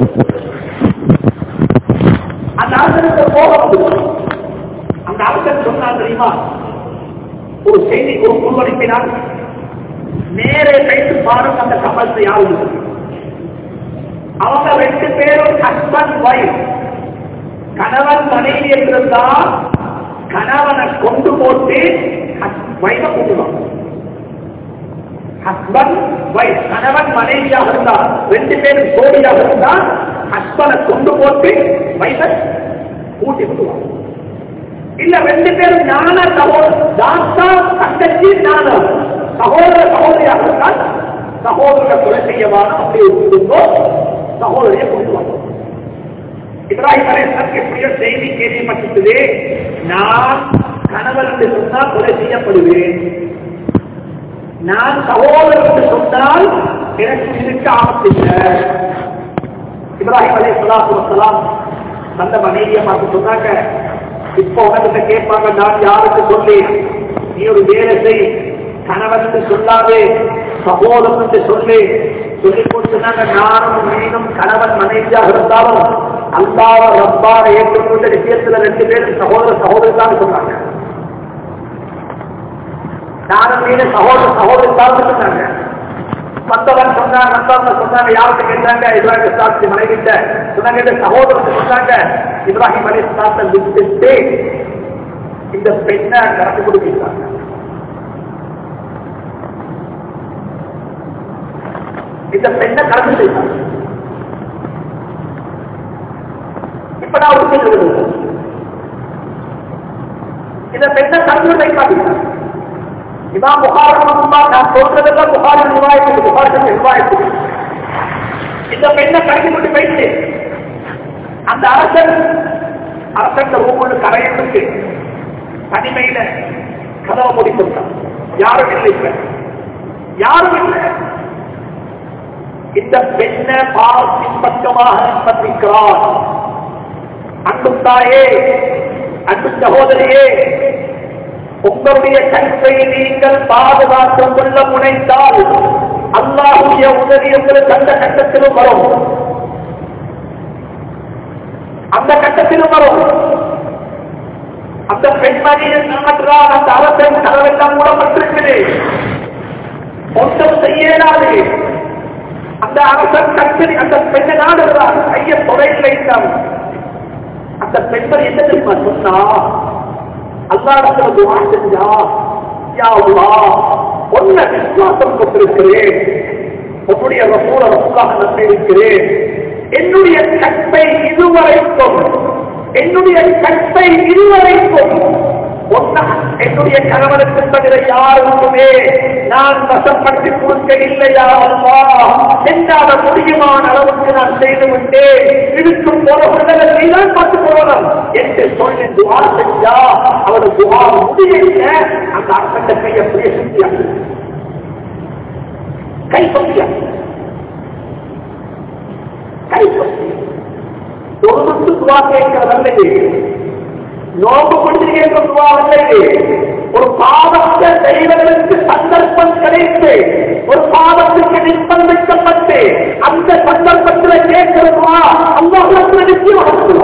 அந்த அரசனுக்கு மோகம் வந்தது. அந்த அரசன் சொன்னான் தெரியுமா, ஒரு செய்தி, ஒரு குழு அனுப்பினால் நேரே பேசி பாருங்க அந்த கப்பலத்தை யாரும். அவங்க 2 பேரும் ஹஸ்பண்ட் வைஃப், கணவன் மனைவி என்றிருந்தால் கணவனை கொண்டு போட்டு வைஃபை கொண்டுவாங்க. ஹஸ்பண்ட் வைஃப், கணவன் மனைவியாக இருந்தால் 2 பேரும் ஜோடியாக இருந்தால் ஹஸ்பண்டை கொண்டு போட்டு வைஃபை கூட்டி கொண்டுவாங்க. இல்ல 2 பேரும் ஞான தாத்தா தங்கச்சி ஞான சகோதர சகோதரியாக இருந்தால் சகோதரரை கொலை செய்யவான அப்படி இருந்தோ சகோதரியை கொண்டுவாங்க. இப்ராஹிம் அலைஹிஸ்ஸலாம் எப்படியோ செய்தி கேள்விப்பட்டது, நான் கணவன் என்று சொன்னால் கொலை செய்யப்படுவேன், நான் சகோதரர் என்று சொன்னால் எனக்கு இருக்க ஆபத்தில்லை. இப்ராஹிம் அலைஹிஸ்ஸலாத்து வஸ்ஸலாம் அந்த மனைவியை பார்த்து சொன்னாங்க, இப்ப உனக்கிட்ட கேட்பாங்க, நான் யாருக்கு சொல்லி நீ ஒரு வேலை செய், கணவன் என்று சொல்லாதே சகோதரன் என்று சொல்லி சொல்லிக் கொடுத்தாங்க. நானும் நீனும் கணவன் மனைவியாக இருந்தாலும் அல்லாஹ் ரப்பார ஏற்றுக்கொண்ட விஷயத்துல 2 பேரும் சகோதர சகோதரி சொன்னாங்க. நானும் நீனும் சகோதர சகோதரி தான் சொன்னாங்க. மற்றவன் சொன்னாங்க, மற்றவங்க சொன்னாங்க, யாருக்கு கேட்டாங்க, இப்ராஹிம் அலைஹிஸ்ஸலாம் மனைவிட்ட சொன்னாங்க, சகோதரர் சொன்னாங்க. இப்ராஹிம் அலைஹிஸ்ஸலாத்தை விட்டுட்டு இந்த பெண்ணை கடந்து கொடுக்கிறாங்க. இந்த பெண்ணை கடந்து செய்தாங்க. இப்ப நான் ஒரு இந்த பெண்ணை கடந்து வைக்காதீங்க. இமாம் புகாரி நான் சொல்றதெல்லாம் புகாரி நிர்வாகத்துக்கு இந்த பெண்ணை கடந்து கொண்டு போயிட்டு அந்த அரசன் ரூமுள்ள கரையிட்டு தனிமையில கதவை முடித்துட்டான். யாரும் இல்லை, யாரும் இல்லை. இந்த பெண்ணை பாவத்தின் பக்கமாக பற்றிக்கிறார். அன்பும் தாயே, அன்பு சகோதரியே, உங்களுடைய கற்பை நீங்கள் பாதுகாத்துக் கொள்ள முனைந்தால் அல்லாஹ்வுடைய உதவி உங்களுக்கு அந்த கட்டத்திலும் வரும், அந்த கட்டத்திலும் வரும். அந்த பெண்மணியை நாட்டால் அந்த அரசன் கதவெல்லாம் மூடப்பட்டிருக்கிறது, ஒன்றும் செய்யலாது. அந்த அரசன் கற்பனை அந்த பெண்ணை நாடுகிறார், கைய துறையில் வைத்தார். அந்த பெண்மணி என்ன தெரியுமா சொன்னா, அல்லாஹ்விடத்துல துஆ செஞ்சா, யா அல்லாஹ் உன்னை விசுவாசம் கொண்டிருக்கிறேன், உன்னுடைய ரசூலாக நம்பியிருக்கிறேன், என்னுடைய கற்பை இதுவரைக்கும் என்னுடைய கணவனுக்கு தவிர யாருக்குமே நான் வசப்படுத்தி கொடுக்க இல்லையா அல்லாஹ், என்னால முடியுமான அளவுக்கு நான் செய்து விட்டேன், இருக்கும் போறவர்களை நீதான் பார்த்துக் கொள்ளணும் என்று சொல்லி துஆ செஞ்சா, அவருடைய துஆ முடியல. அந்த அரசன் கையை அப்படியே சுத்தியாங்க, கை சொத்தியாங்க, கை சொத்தி தொழுது துவா கேட்கிறதல்லையே, நோக்கு கொண்டு கேட்கிற துவா அல்லையே. ஒரு பாவத்தை செய்வதற்கு சந்தர்ப்பம் கிடைத்து, ஒரு பாவத்துக்கு நிர்பந்திக்கப்பட்டு அந்த சந்தர்ப்பத்தில் கேட்கிறதுவா அல்லாஹ்விடத்தில் நிச்சயம்.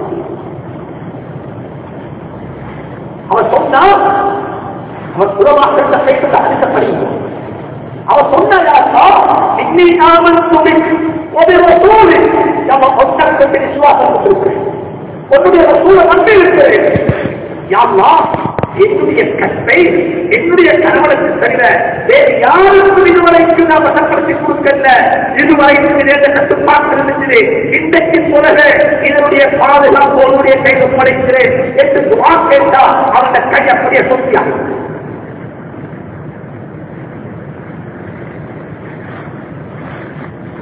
அவன் சொன்னா, அவன் புறமாற்ற கைக்கு அடிக்கப்படுகிறான். அவன் சொன்னா, இன்னி நாமன் சொல்லி ஒரு ரசூல் நம்ம ஒன்றற்கு விசுவாசம் கொண்டிருக்கிறேன், உன்னுடைய ரசூலை நம்பி இருக்கிறேன். யா அல்லாஹ், என்னுடைய கற்பை என்னுடைய கணவனுக்கு தவிர வேறு யாருக்கும் இதுவரைக்கும் நான் வசப்படுத்தி கொடுக்கல, இதுவரைக்கும் இந்த கட்டுப்பாடு இருந்துச்சு, இன்றைக்கு பிறகு இதனுடைய பாதுகாப்பு உன்னுடைய கையில் ஒப்படைக்கிறேன் என்று துஆ கேட்டா அவருடைய கை அப்படியே சொத்தியாக.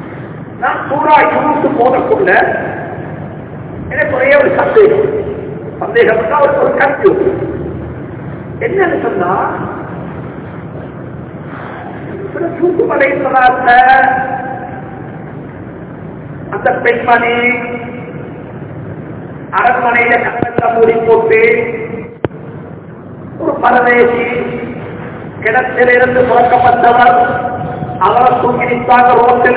நான் சூரா யூனுஸ் போதக்குள்ள எனக்கு ஒரே ஒரு சந்தேகம். சந்தேகப்பட்டா அவருக்கு ஒரு கன்ஃபியூஸ். என்னன்னு சொன்னா யூசுப் அலைஹிஸ்ஸலாத்த அந்த பெண்மணி அரண்மனையில கதவெல்லாம் மூடி போட்டு ஒரு பரதேசி கிணத்திலிருந்து புறக்கப்பட்டவர் அவரை தூக்கி நிற்பாங்க ரோட்டில்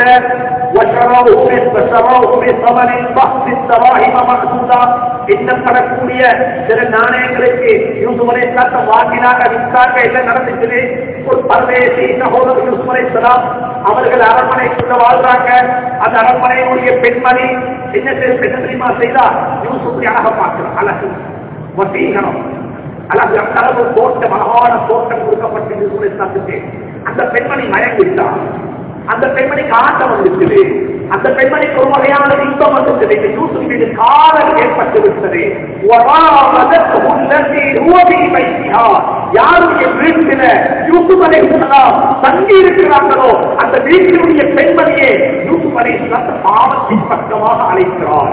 எண்ணப்படக்கூடிய சில நாணயங்களுக்கு யூசுப் அலைஹிஸ்ஸலாம் வாங்கினாங்க, விற்றாங்க, எல்லாம் நடந்துச்சு. ஒரு பரதேசி சகோதரர் யூசுப் அலைஹிஸ்ஸலாம் அவர்கள் அரண்மனைக்குள்ள வாழ்றாங்க. அந்த அரண்மனையுடைய பெண்மணி என்ன தெரியுமா செய்தா? யூசுப் அழக பார்க்கிறார், அழகு வசீகரம், அழகு அந்த அளவு தோட்டம், அழகான தோட்டம் கொடுக்கப்பட்டு அந்த பெண்மணி மயங்கிட்டார். அந்த பெண்மணிக்கு ஆட்டம் வந்துச்சு, அந்த பெண்மணிக்கு ஒரு வகையான இன்பம் வந்துச்சு. யூசுப் மீது காதல் ஏற்பட்டு விட்டது. யாருடைய வீட்டில யூசுப் அலைஹிஸ்ஸலாம் தங்கி இருக்கிறார்களோ அந்த வீட்டினுடைய பெண்மணியை யூசுப் அலைஹிஸ்ஸலாம் பாவத்தின் பக்கமாக அழைக்கிறார்,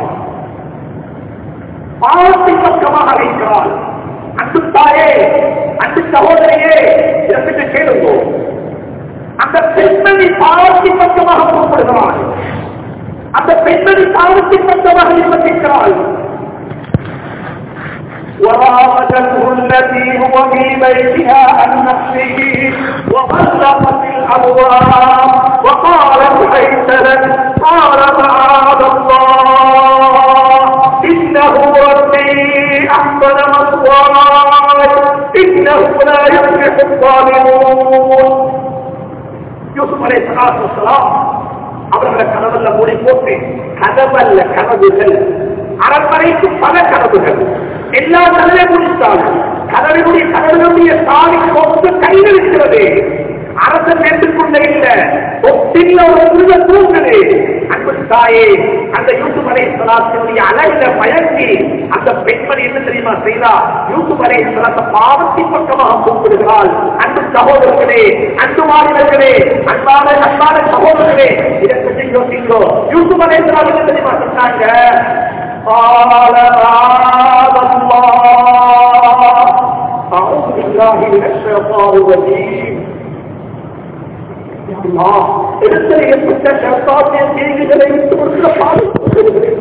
பாவத்தின் பக்கமாக அழைக்கிறார். அன்பு தாயே, அன்பு சகோதரியே, இதற்கு கேளுங்கோ. அந்த பெண்மணி பாவத்தின் பக்கமாக கூப்பிடுகிறாள், அந்த பெண்மணி பாவத்தின் பக்கமாக நிர்வகிக்கிறாள். وراودته التي هو في بيتها عن نفسه وغلقت الابواب وقالت هيت لك قال معاذ الله انه ربي احسن مثواي انه لا يفلح الظالمون. யூசுப் அலைஹிஸ்ஸலாத்து வஸ்ஸலாம் அவர்களை கனவல்ல மூடி போட்டு, கனவல்ல கனவுகள், அரண்மனைக்கு பல கனவுகள், எல்லா கனவை முடித்தார்கள். கனவுடைய சாவி கொண்டு கையில் இருக்கிறது, அரசன் ஏற்றுக்கொள்ள இல்லை, ஒட்டில் ஒரு சிறுவ தூங்குது. அன்பு தாயே, அந்த யூசுப் அலைஹிஸ்ஸலாத்துடைய அழகில பயங்கி அந்த பெண்மணி என்ன தெரியுமா செய்தா? யூசுப் அலைஹிஸ்ஸலாத்தை பாவத்தின் பக்கமாக கூப்பிடுகிறாள். அன்பு சகோதரர்களே, அன்பு மாநிலர்களே, அன்பான சகோதரர்களே, இதை பற்றி யோசிக்கோ. யூசுப் அலைஹிஸ்ஸலாம் என்ன தெரியுமா சொன்னாங்க? قال معاذ الله أعوذ بالله من الشيطان الرجيم. இடத்தில் ஏற்பட்ட சைத்தானிய தீங்குகளை விட்டு கொடுக்கிற பாதுகாப்பு.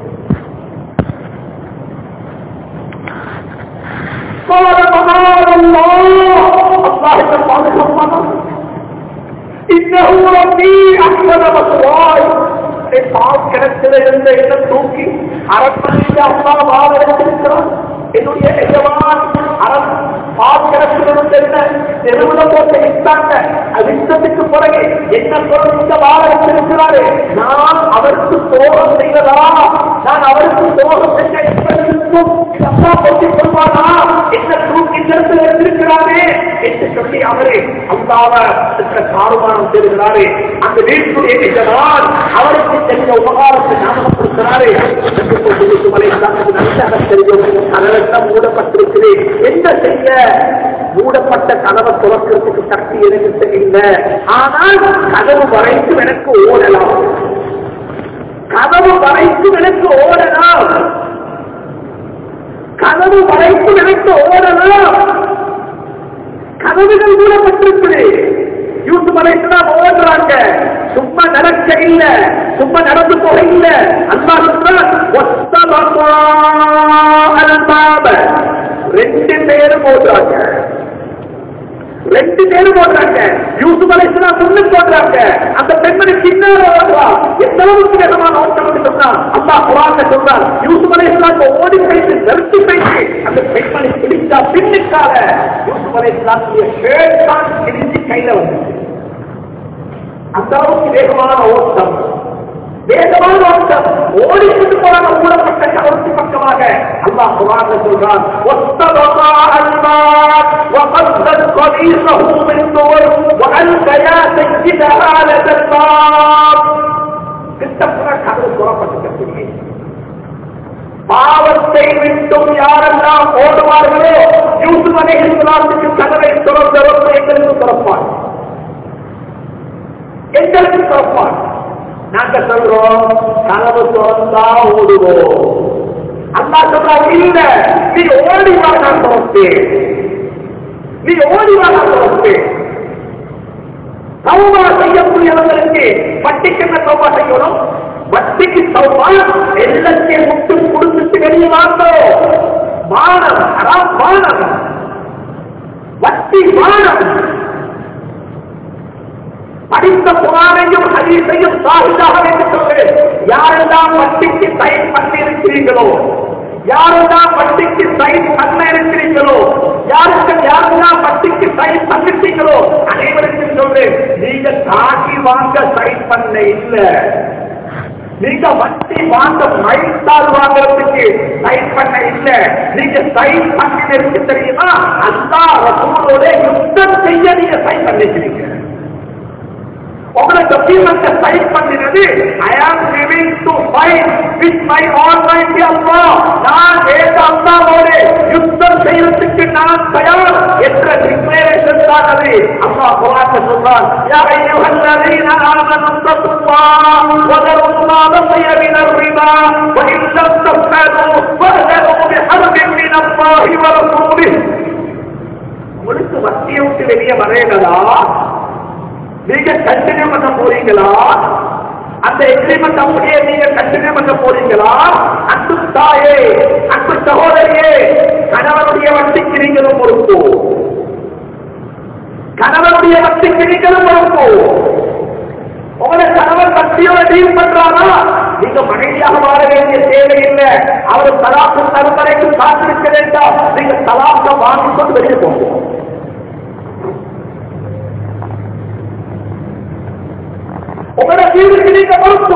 قال معاذ الله الله பாதுகாப்பான إنه ربي أحسن مثواي. கிணத்தில் இருந்த எண்ணம் தூக்கி அரண்மனையில் அம்மா வாழ வைத்திருக்கிறார். என்னுடைய எஜமான் பாதுகாப்பு தெருவுல போட்டு விட்டாங்க. விட்டத்துக்கு பிறகு என்ன பொருள் வாழ வைத்திருக்கிறாரு. நான் அவருக்கு துரோகம் செய்வதா? நான் அவருக்கு துரோகம் செஞ்ச இருக்கும் அப்பா போட்டி சொல்வானா? என்ன தூக்கி நிறுத்தல் எடுத்திருக்கிறாரே என்று சொல்லி அவரு அல்லாவ காரணம் செய்கிறாரு. அந்த வீட்டுடைய எஜமான் அவருக்கு தெரிந்த உபகாரத்தை ஞாபகப்படுத்துகிறாரு. அதெல்லாம் மூடப்பட்டிருக்கிறது. என்ன செய்ய? மூடப்பட்ட கதவை துறக்கிறதுக்கு சக்தி எனக்கு இல்லை. ஆனால் கதவு வரைக்கும் எனக்கு ஓடலாம், கதவு வரைக்கும் எனக்கு ஓடலாம், கதவு வரைக்கும் எனக்கு ஓடலாம். கதவுகள் மூடப்பட்டிருக்கிறது. யூசுப் அலைஹிஸ்ஸலாம் ஓடுறாங்க. சும்மா நடக்க இல்ல, சும்மா நடந்து போக இல்ல. அல்லாஹ் சொல்றான், ரெண்டு பேரும் ஓடுறாங்க, ரெண்டு பேரும் ஓடுறாங்க. யூசுப் அலைஹிஸ்ஸலாம் முன்னுக்கு ஓடுறாங்க, அந்த பெண்மணி பின்னால ஓடுறா. எந்த அளவுக்கு வேகமான ஓட்டம் சொன்னா அல்லாஹ் குர்ஆன்ல சொல்றான். யூசுப் அலைஹிஸ்ஸலாம் ஓடி போயிட்டு நிறுத்தி போயிட்டு அந்த பெண்மணி பிடிச்சா பின்னுக்கால யூசுப் அலைஹிஸ்ஸலாமுடைய ஷேர்தான் கிழிஞ்சு கையில வந்துச்சு. அந்த அளவுக்கு வேகமான ஓட்டம், வேகமான ஓட்டம். ஓடிக்கொண்டு போறாங்க மூடப்பட்ட கதவுக்கு பக்கமாக. அல்லாஹ் குர்ஆன்ல சொல்றான், வஸ்தபா அல்மாத் வகஸ்ஸத் கபீஸஹு மின் தூர் வஅல்கயா சஜ்ஜதஹா லதல்பாப். கிட்டத்தட்ட கதவு துறக்கப்பட்டிருக்கிறது. பாவத்தை விட்டும் யாரெல்லாம் ஓடுவார்களோ யூசுப் அலைஹிஸ்ஸலாமுக்கு கதவை திறந்தவர் எங்களுக்கு திறப்பார், எங்களுக்கு திறப்பார். நாங்க சொல்றோம் கனவு திறந்தா ஓடுவோம், அல்லாஹ் சொல்றாங்க இல்ல, நீ ஓடி வா, நான் தோற்பேன், நீ ஓடி வா, நான் தோற்பேன். தௌபா செய்யக்கூடியவர்களுக்கு வட்டிக்கு என்ன தௌபா செய்யணும்? வட்டிக்கு தௌபா எல்லாத்தையும் முட்டு கொடுத்துட்டு வெளியே வாங்கோ. வானம் அதான் வானம், வட்டி வானம். படித்த குரானையும் ஹதீஸையும் சாஹிதாக என்று சொல்கிறேன். யாரெல்லாம் வட்டிக்கு சைன் பண்ணி இருக்கிறீர்களோ, யாரெல்லாம் வட்டிக்கு சைன் பண்ண இருக்கிறீர்களோ, யாரெல்லாம் வட்டிக்கு சைன் பண்ணிட்டீங்களோ அனைவருக்கும் சொல்றேன், நீங்க காட்டி வாங்க சைன் பண்ண இல்ல, நீங்க வட்டி வாங்க மைத்தால் வாங்கறதுக்கு சைன் பண்ண இல்ல, நீங்க சைன் பண்ணிருக்கு தெரியுமா? அல்லாஹ் ரசூலோட யுத்தம் செய்ய நீங்க சைன் பண்ணிக்கிறீங்க. உங்களுக்கு டாக்குமெண்ட் சைன் பண்ணினது I am willing to fight with my almighty Allah. நான் அல்லாஹ்வோட யுத்தம் செய்யறதுக்கு நான் தயார் என்ற டிக்ளரேஷன் தான் அது. அல்லாஹ் குர்ஆன்ல சொல்றான், யா அய்யுஹல்லதீன ஆமனு தக்குல்லாஹ் வ தருல்லாஹ மினர் ரிபா வ இன் லம் தஃஅலு ஃபஅலு பிஹர்பின் மினல்லாஹி வ ரசூலிஹி. உங்களுக்கு வட்டியை விட்டு வெளியே வரையலா, நீங்க கண்டினியூ பண்ண போறீங்களா? அந்த எக்ரிமெண்ட் அப்படியே நீங்க கண்டினியூ பண்ண போறீங்களா? அன்பு தாயே, அன்பு சகோதரியே, கணவனுடைய வட்டிக்கு நீங்களும் பொறுப்பு, கணவனுடைய வட்டிக்கு நீங்களும் பொறுப்பு. உங்களை கணவன் வட்டியோட டீல் பண்றாரா? நீங்க மனைவியாக வாழ வேண்டிய தேவையில்லை. அவர் தலாக்கு தருவரைக்கும் காத்திருக்க வேண்டாம். நீங்க தலாக்க வாங்கிக் கொண்டு வெளியே போங்க. உங்களோட வீடுக்கு நீங்க பொறுப்பு,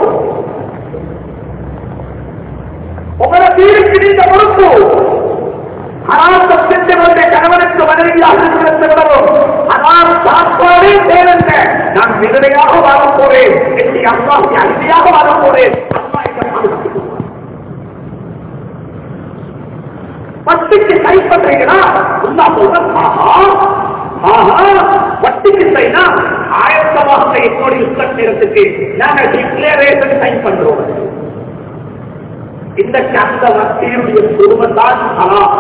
உங்களோட வீடுக்கு நீங்க பொறுப்பு. ஹராம் செஞ்சவருடைய கணவனுக்கு மனைவியாக இருக்கிறத விடவும் ஹராம் சாப்பாடே தேவைங்க. நான் விதவையாக வாழ போறேன், என்னுடைய அம்மாவுக்கு அடிமையாக வாழ போறேன். அம்மா என்ன பாதுகாப்பு வட்டிக்கு கை பண்றீங்களா? உண்டா சொல்ற வட்டிக்கு சைனா ஆயத்தமாக என்னோட யுத்தம் நேரத்துக்கு நாங்க டிக்ளரேஷன் சைன் பண்றோம். இந்த அந்த வட்டியுடைய குடும்பம் தான் ஹலாம்.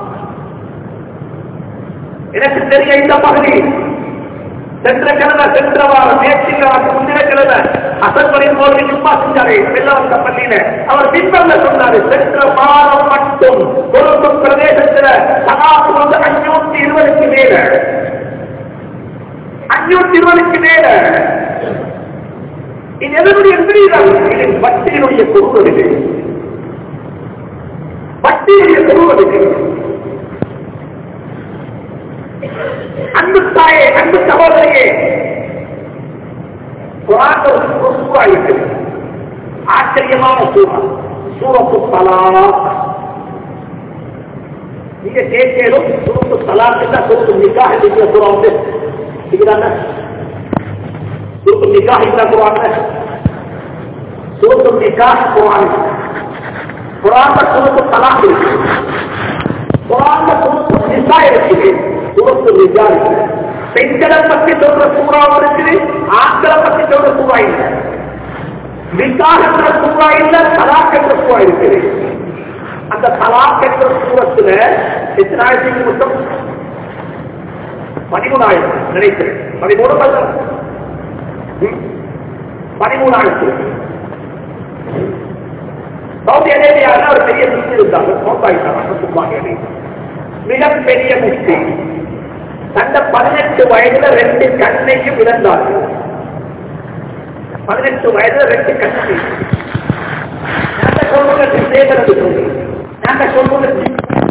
எனக்கு தெரிய இந்த பகுதி சென்ற கிழமை, சென்ற வாரம், நேற்று முந்தின கிழமை அசன்படியின் போது சும்மா செஞ்சாரு வெள்ளவந்த பள்ளியில. அவர் பின்பல்ல சொன்னாரு, சென்ற வாரம் மட்டும் கொழும்பு பிரதேசத்துல சகாப்பு வந்து 520க்கு மேல 520க்கு மேல. இது எதனுடைய எதிரிகள்? இது வட்டியினுடைய குருவது, வட்டியுடைய குருவது. அன்பு தாயே, அன்பு சகோதரியே, குர்ஆன் ஒரு சூரா இருக்குது, ஆச்சரியமான சூரா, சூரத்து தலாக். நீங்க கேட்கலும் சூரத்து தலாக் தான் சூரத்து நிக்காஹ் இருக்கிற சூரா வந்து இதுதானே. சூரத்து நிக்காஹ் இருக்கிற குர்ஆன், சூரத்து நிக்காஹ் குர்ஆன், குர்ஆன்ல சூரத்து தலாக் இருக்கு, குர்ஆன்ல சூரத்து நிசா இருக்குது, சூரத்து நிசா இருக்கு. பெண்களை பற்றி சொல்ற சூறாவும் இருக்குது, ஆண்களை பற்றி சொல்ற சூறா இல்லை. நிக்காஹ் என்ற சூறா இல்ல, தலாக் என்ற சூறா இருக்குது. அந்த தலாக் என்ற சூரத்துல எத்தனை ஆயிரத்துக்கு மொத்தம்? 13,000 நினைக்கிறேன். 13,000. சவுதி அரேபியாவில் ஒரு பெரிய முஸ்லிம் இருந்தாங்க, மௌத்தாயிட்டாங்க. மிகப்பெரிய முஸ்லிம். தந்த 18 வயதுல 2 கண்ணையும் இழந்தார்கள். 18 வயதுல 2 கண்ணையும். நாங்க சொல்றது சேதனது சொல்லி, நாங்க சொல்றது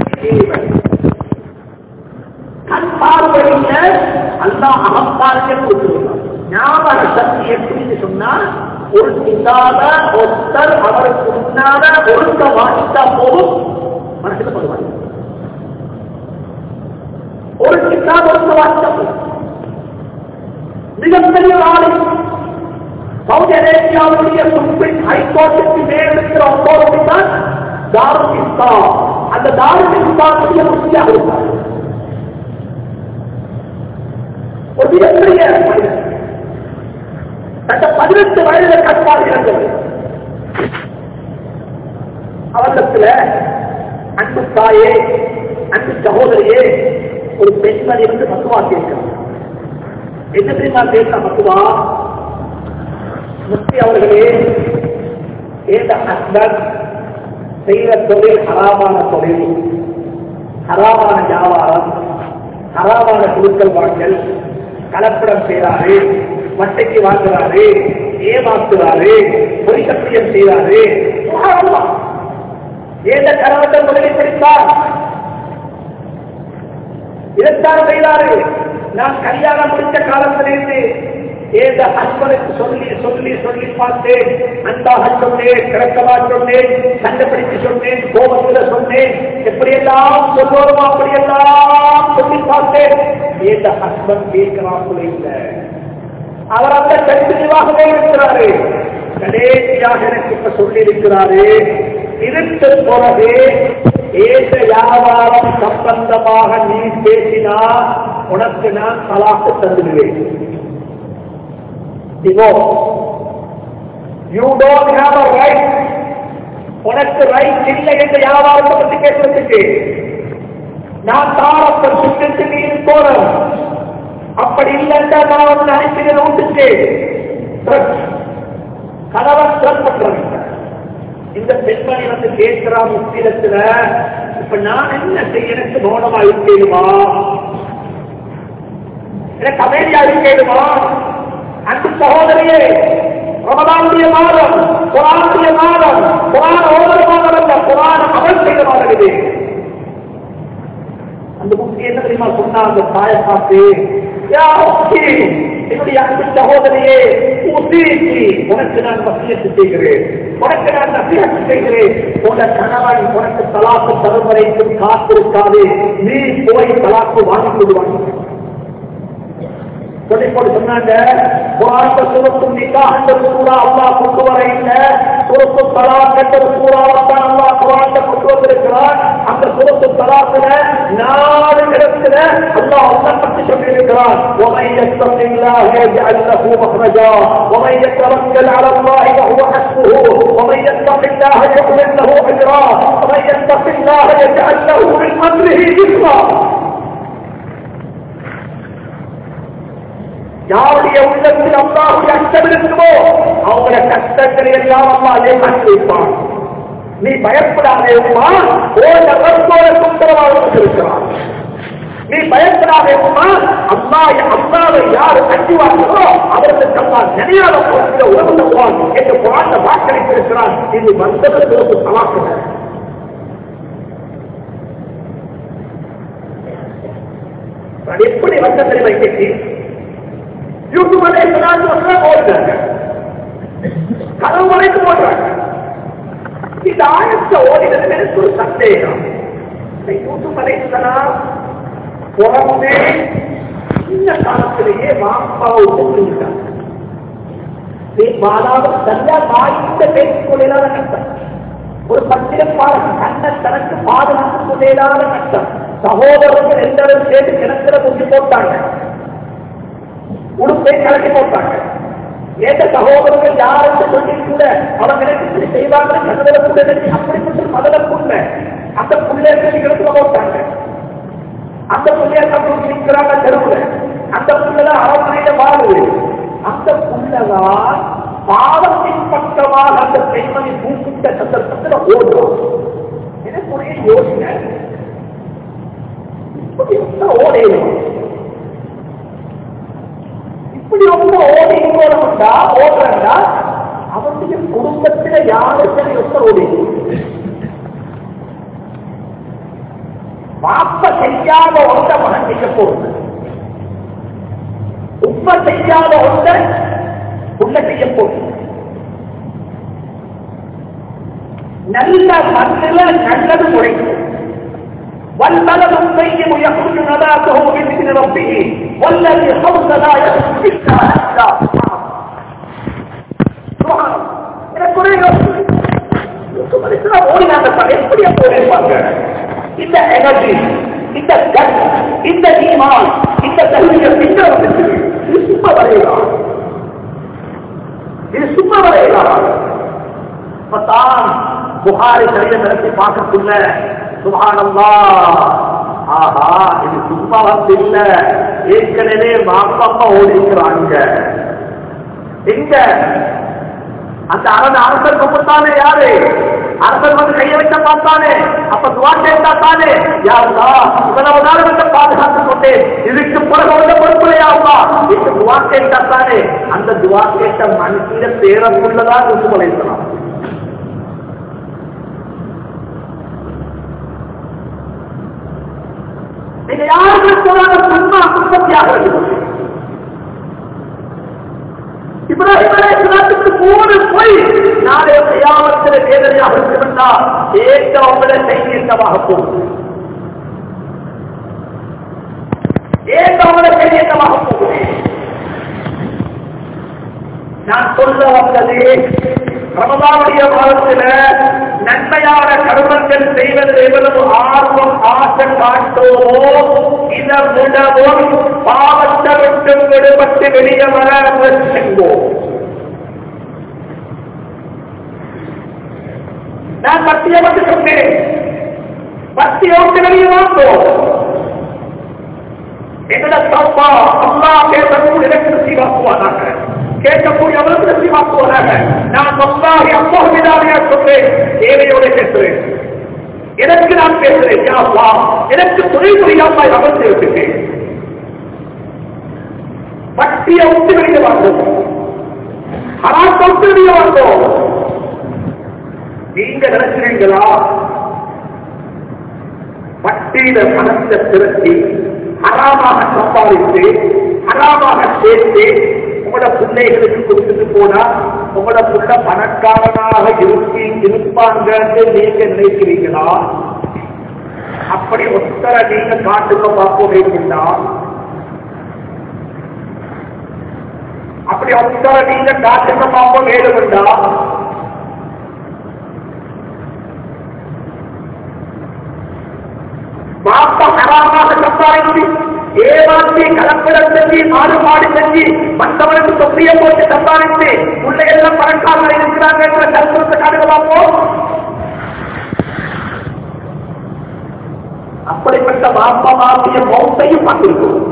கண் பார்வையில அல்லாஹ் அகப்பார்வை கொடுத்துருவாங்க. ஞாபக சக்தி எப்படின்னு சொன்னா, ஒரு இல்லாத ஒருத்தர் அவருக்கு முன்னால ஒருத்த வாங்கிட்டா போதும் மனசுல படுவாங்க. ஒரு கிட்டாப் ஒருத்த வாங்கிட்டா போதும். மிகப்பெரிய ஆளு சவுதி அரேபியாவுடைய சுப்ரீம் ஹைகோர்ட்டுக்கு மேல் இருக்கிற அத்தாரிட்டி தான் தாருல் இஸ்லாம். அந்த தாருல் இஸ்லாமுடைய முஸ்லியாக இருப்பார். ஒரு மிகப்பெரிய தந்த 18 வயதில் கற்பார் இறந்தது. அவரிடத்துல அன்பு தாயே, அன்பு சகோதரியே, ஒரு பெண்மணி வந்து மத்துவா கேட்கிறார். என்ன தெரியுமா கேட்க மத்துவா? முக்தி அவர்களே, ஏந்த ஹஸ்பண்ட் செய்கிற தொழில் ஹராமான தொழில், ஹராமான வியாபாரம், ஹராமான குழுக்கள் வாங்கல், கலப்படம் செய்யறாரு, வட்டைக்கு வாங்குறாரு, ஏமாத்துறாரு, பொய் சத்தியம் செய்யறாரு. ஏந்த கணவன் முதலில் படித்தார், இதைத்தான் செய்தாரு. நான் கல்யாணம் முடித்த காலத்திலிருந்து ஏந்த ஹஸ்பனுக்கு சொல்லி சொல்லி சொல்லி பார்த்தேன், அன்பாக சொன்னேன், கிழக்கமா சொன்னேன், சண்டைப்பிடித்து சொன்னேன், கோபத்தில் சொன்னேன், எப்படியெல்லாம் சொல்லுவோமோ அப்படியெல்லாம் சொல்லி பார்த்தேன். ஏந்த ஹஸ்பண்ட் கேட்கிறார்களே இல்லை, அவர் அந்த கண்டிப்பாகவே இருக்கிறாரு. கடைசியாக எனக்கு இப்ப சொல்லி இருக்கிறாரு, இருந்த போலவே ஏத வியாபாரம் சம்பந்தமாக நீ பேசினா உனக்கு நான் தலாக்கு தந்துடுவேன். You don't have a right. உனக்கு ரைட் இல்லை என்ற வியாபாரத்தை பற்றி பேசுறதுக்கு. நான் தாரத்தை சுட்டு நீ போறேன், அப்படி இல்லைன்னா நான் வந்து அனுப்பின விட்டுச்சு. கணவன் பண்றேன். இந்த பெண்மணி வந்து கேட்கிறா முக்கியத்துல, இப்ப நான் என்ன செய்ய? எனக்கு மௌனமா இருக்கேனுமா? எனக்கு அமைதியா இருக்கேனுமா? அன்பு சகோதரியே, ரமலானுடைய மாதம், குர்ஆனுடைய மாதம், குர்ஆன் ஓதுற மாதம் அல்ல, குர்ஆன் அமல் செய்த மாதம் இது. அந்த முக்கிய என்ன தெரியுமா சொன்னா? அந்த தாயை பார்த்து, என்னுடைய அன்பு சகோதரியே, உனக்கு நான் வசியத்து செய்கிறேன், உனக்கு நான் நசிஹத் செய்கிறேன். உன கணவன் உனக்கு தலாக்கு தரும் வரைக்கும் காத்திருக்காது, நீ போய் தலாக்கு வாங்கிக் கொள்வாங்க சொல்லி போட்டு சொன்னாங்க. குர்ஆன்ல சூரத்துல் நிக்காஹ் என்ற சூரா அல்லாஹ் கொண்டு வர இல்ல, சூரத்துல் தலாக் என்ற சூராவைத்தான் அல்லாஹ் குர்ஆன்ல கொண்டு வந்திருக்கிறார். அந்த சூரத்துல் தலாக்ல 4 இடத்துல அல்லாஹ் அதை பற்றி சொல்லியிருக்கிறார். وَمَن يَتَّقِ اللَّهَ يَجْعَلْ لَهُ مَخْرَجًا وَمَن يَتَوَكَّلْ عَلَى اللَّهِ فَهُوَ حَسْبُهُ وَمَن يَتَّقِ اللَّهَ يَعْظِمْ لَهُ أَجْرًا وَمَن يَتَّقِ اللَّهَ يَجْعَلْ لَهُ مِنْ أَمْرِهِ يُسْرًا. யாருடைய உள்ளத்தில் அல்லாஹ்வுடைய அச்சம் இருக்குமோ அவங்கள கஷ்டங்களை எல்லாம் அல்லாஹ் லேசாக்கி வைப்பான். நீ பயப்படாதே உம்மா, ஓட ரப்போட சுந்தரமாக இருக்கிறான். நீ பயப்படாதே உம்மா, அல்லாஹ்வை யாரு அஞ்சுவார்களோ அவர்களுக்கு அல்லாஹ் நினையாத போகிற உறவு தருவான் என்று குர்ஆன்ல வாக்களித்திருக்கிறான். இது வந்தது சிறப்பு தலாக்குகள். எப்படி வந்த தெரிவை கேட்டி யூசுப் அலைஹிஸ்ஸலாம் ஓடுறாங்க, கனவு வரைக்கும் ஓடுறாங்க. இந்த ஆயத்தை ஓடினது எனக்கு ஒரு சந்தேகம். யூசுப் அலைஹிஸ்ஸலாம் பிறந்தே சின்ன காலத்திலேயே மாப்பாவை கொண்டுட்டாங்க. சரியா தாய்ந்த பேசிக் கொள்ளையிலாத கஷ்டம், ஒரு பத்திரப்பாளர் கண்ண தனக்கு பாதுகாத்துக் கொள்ளையிலாத கஷ்டம். சகோதரர்கள் எல்லாரும் சேர்த்து கிணத்துல கொண்டு போட்டாங்க, உடுப்பை கலக்கி போட்டாங்க. ஏற்ற சகோதரர்கள் யாருக்கு சொல்லி கூட அவங்க நினைச்சு செய்வாங்க, கதவரை கூட நினைச்சு அப்படிப்பட்ட மதலுக்குள்ள அந்த பிள்ளைகள் இடத்துல போட்டாங்க. அந்த பிள்ளைகள் நிற்கிறாங்க தெருவுல, அந்த பிள்ளைதான் அரண்மனையில வாழுது. அந்த பிள்ளைதான் பாவத்தின் பக்கமாக அந்த பெண்மணி பூக்கிட்ட சந்தர்ப்பத்தில் ஓடுறோம். எனக்கு ஒரே யோசனை, இப்படி ஓடையிடும், இப்படி ரொம்ப ஓடி ஓடா ஓடுறா அவருடைய குடும்பத்தில யாரு சரி ஒருத்தர் ஓடி பாப்ப செய்யாத ஒன்றை மகன் செய்ய போறது, உப்ப செய்யாத ஒன்றை உள்ள செய்ய போறது. நல்ல மண்ணில் நல்லது முளைக்கும். والبلد الطيب يخرج نباته بإذن ربه والذي خبث لا يخرج إلا نكدا. سبحان الله. எனக்கு ஒரே யோசனை, யூசுப் அலைஹிஸ்ஸலாம் ஓடினாங்க, எப்படி போயிருப்பாங்க? இந்த எனர்ஜி, இந்த கட், இந்த ஈமான், இந்த தகுதிகள் இது சும்மா வரையலாம், இது சும்மா வரையலாம். புகாரி சரியை நடத்தி பார்க்கக்குள்ள சுப்ஹானல்லாஹ், ஆஹா இது சும்மா வந்து இல்ல, ஏற்கனவே மாப்பம்மா ஓடிக்கிறாங்க. எங்க அந்த அரசர் கொண்டானே யாரு? அரசர் வந்து கையை வச்ச பார்த்தானே, அப்ப துவா கேட்டா தானே, யாருதா இவ்வளவு நாள் வந்து பாதுகாத்துக் கொண்டேன், இதுக்கு பிறகு உள்ள பொறுப்புலையாவா என்று துவா கேட்டா தானே. அந்த துவா கேட்ட மனுஷிய பேரக்குள்ளதான் யூசுப் அலைஹிஸ்ஸலாம். நீங்க யாருக்கு சொல்லாத சும்மா உற்பத்தியாக இருக்கு. இப்ராஹிம் அலைஹிஸ்ஸலாத்துக்கு 3 பொய் நாளை கியாமத்திலே வேதனையாக இருக்கும்னா ஏற்றவங்கள செய்தியமாக போகும். ஏற்றவங்கள செய்தியமாக போகும். நான் சொல்ல வந்தது ரமதானுடைய மாதத்தில் நன்மையான கர்மங்கள் செய்வது எவ்வளவு ஆர்வம் ஆசை காட்டோமோ இதை விடவும் பாவத்தை விட்டு விடுபட்டு வெளியே வர செல்வோம். நான் பத்தியை வந்து சொன்னேன், பத்தியை விட்டு வெளியே வாங்கோம். எங்களை தப்பா அல்லா கேட்கக்கூடிய எனக்கு சீவாக்குவானாங்க, கேட்கக்கூடிய அவருக்கு சீவாக்குவானாங்க. நான் சொல்லாஹி அல்லாஹ்விடாக சொல்றேன், தேவையோட பேசுறேன், எனக்கு நான் பேசுறேன். யா அல்லாஹ் எனக்கு துணை புரியாம அமர்ந்து விட்டுட்டேன். பக்தியை விட்டு வெளியே வாங்கோம், ஹராத்தை விட்டு வெளியே வாங்கோம். நீங்க நினைக்கிறீங்களா பக்தியில மனத்தை திரட்டி ஹராமாக சம்பாதித்து ஹராமாக சேர்த்து உங்களோட பிள்ளைகளுக்கு கொடுத்துட்டு போனா உங்களோட புள்ள பணக்காரனாக இருப்பாங்க நீங்க நினைக்கிறீங்களா? அப்படி ஒத்தர நீங்க காட்டுல பார்க்க வேண்டும்னா, அப்படி ஒத்தர நீங்க காட்டுல பார்க்க வேண்டும்னா பாப்பா ஹராமாக சம்பாதித்து ஏமாற்றி கலப்படம் செஞ்சு மாறுபாடு செஞ்சு மற்றவனுக்கு தொப்பியை போட்டு சம்பாதித்து பிள்ளைகள் பணக்காரர்கள் இருக்கிறாங்க என்ற கருத்தை காட்டுகளாப்போ. அப்படிப்பட்ட பாப்பா மாற்றிய மௌத்தையும் பார்த்திருக்கிறோம்.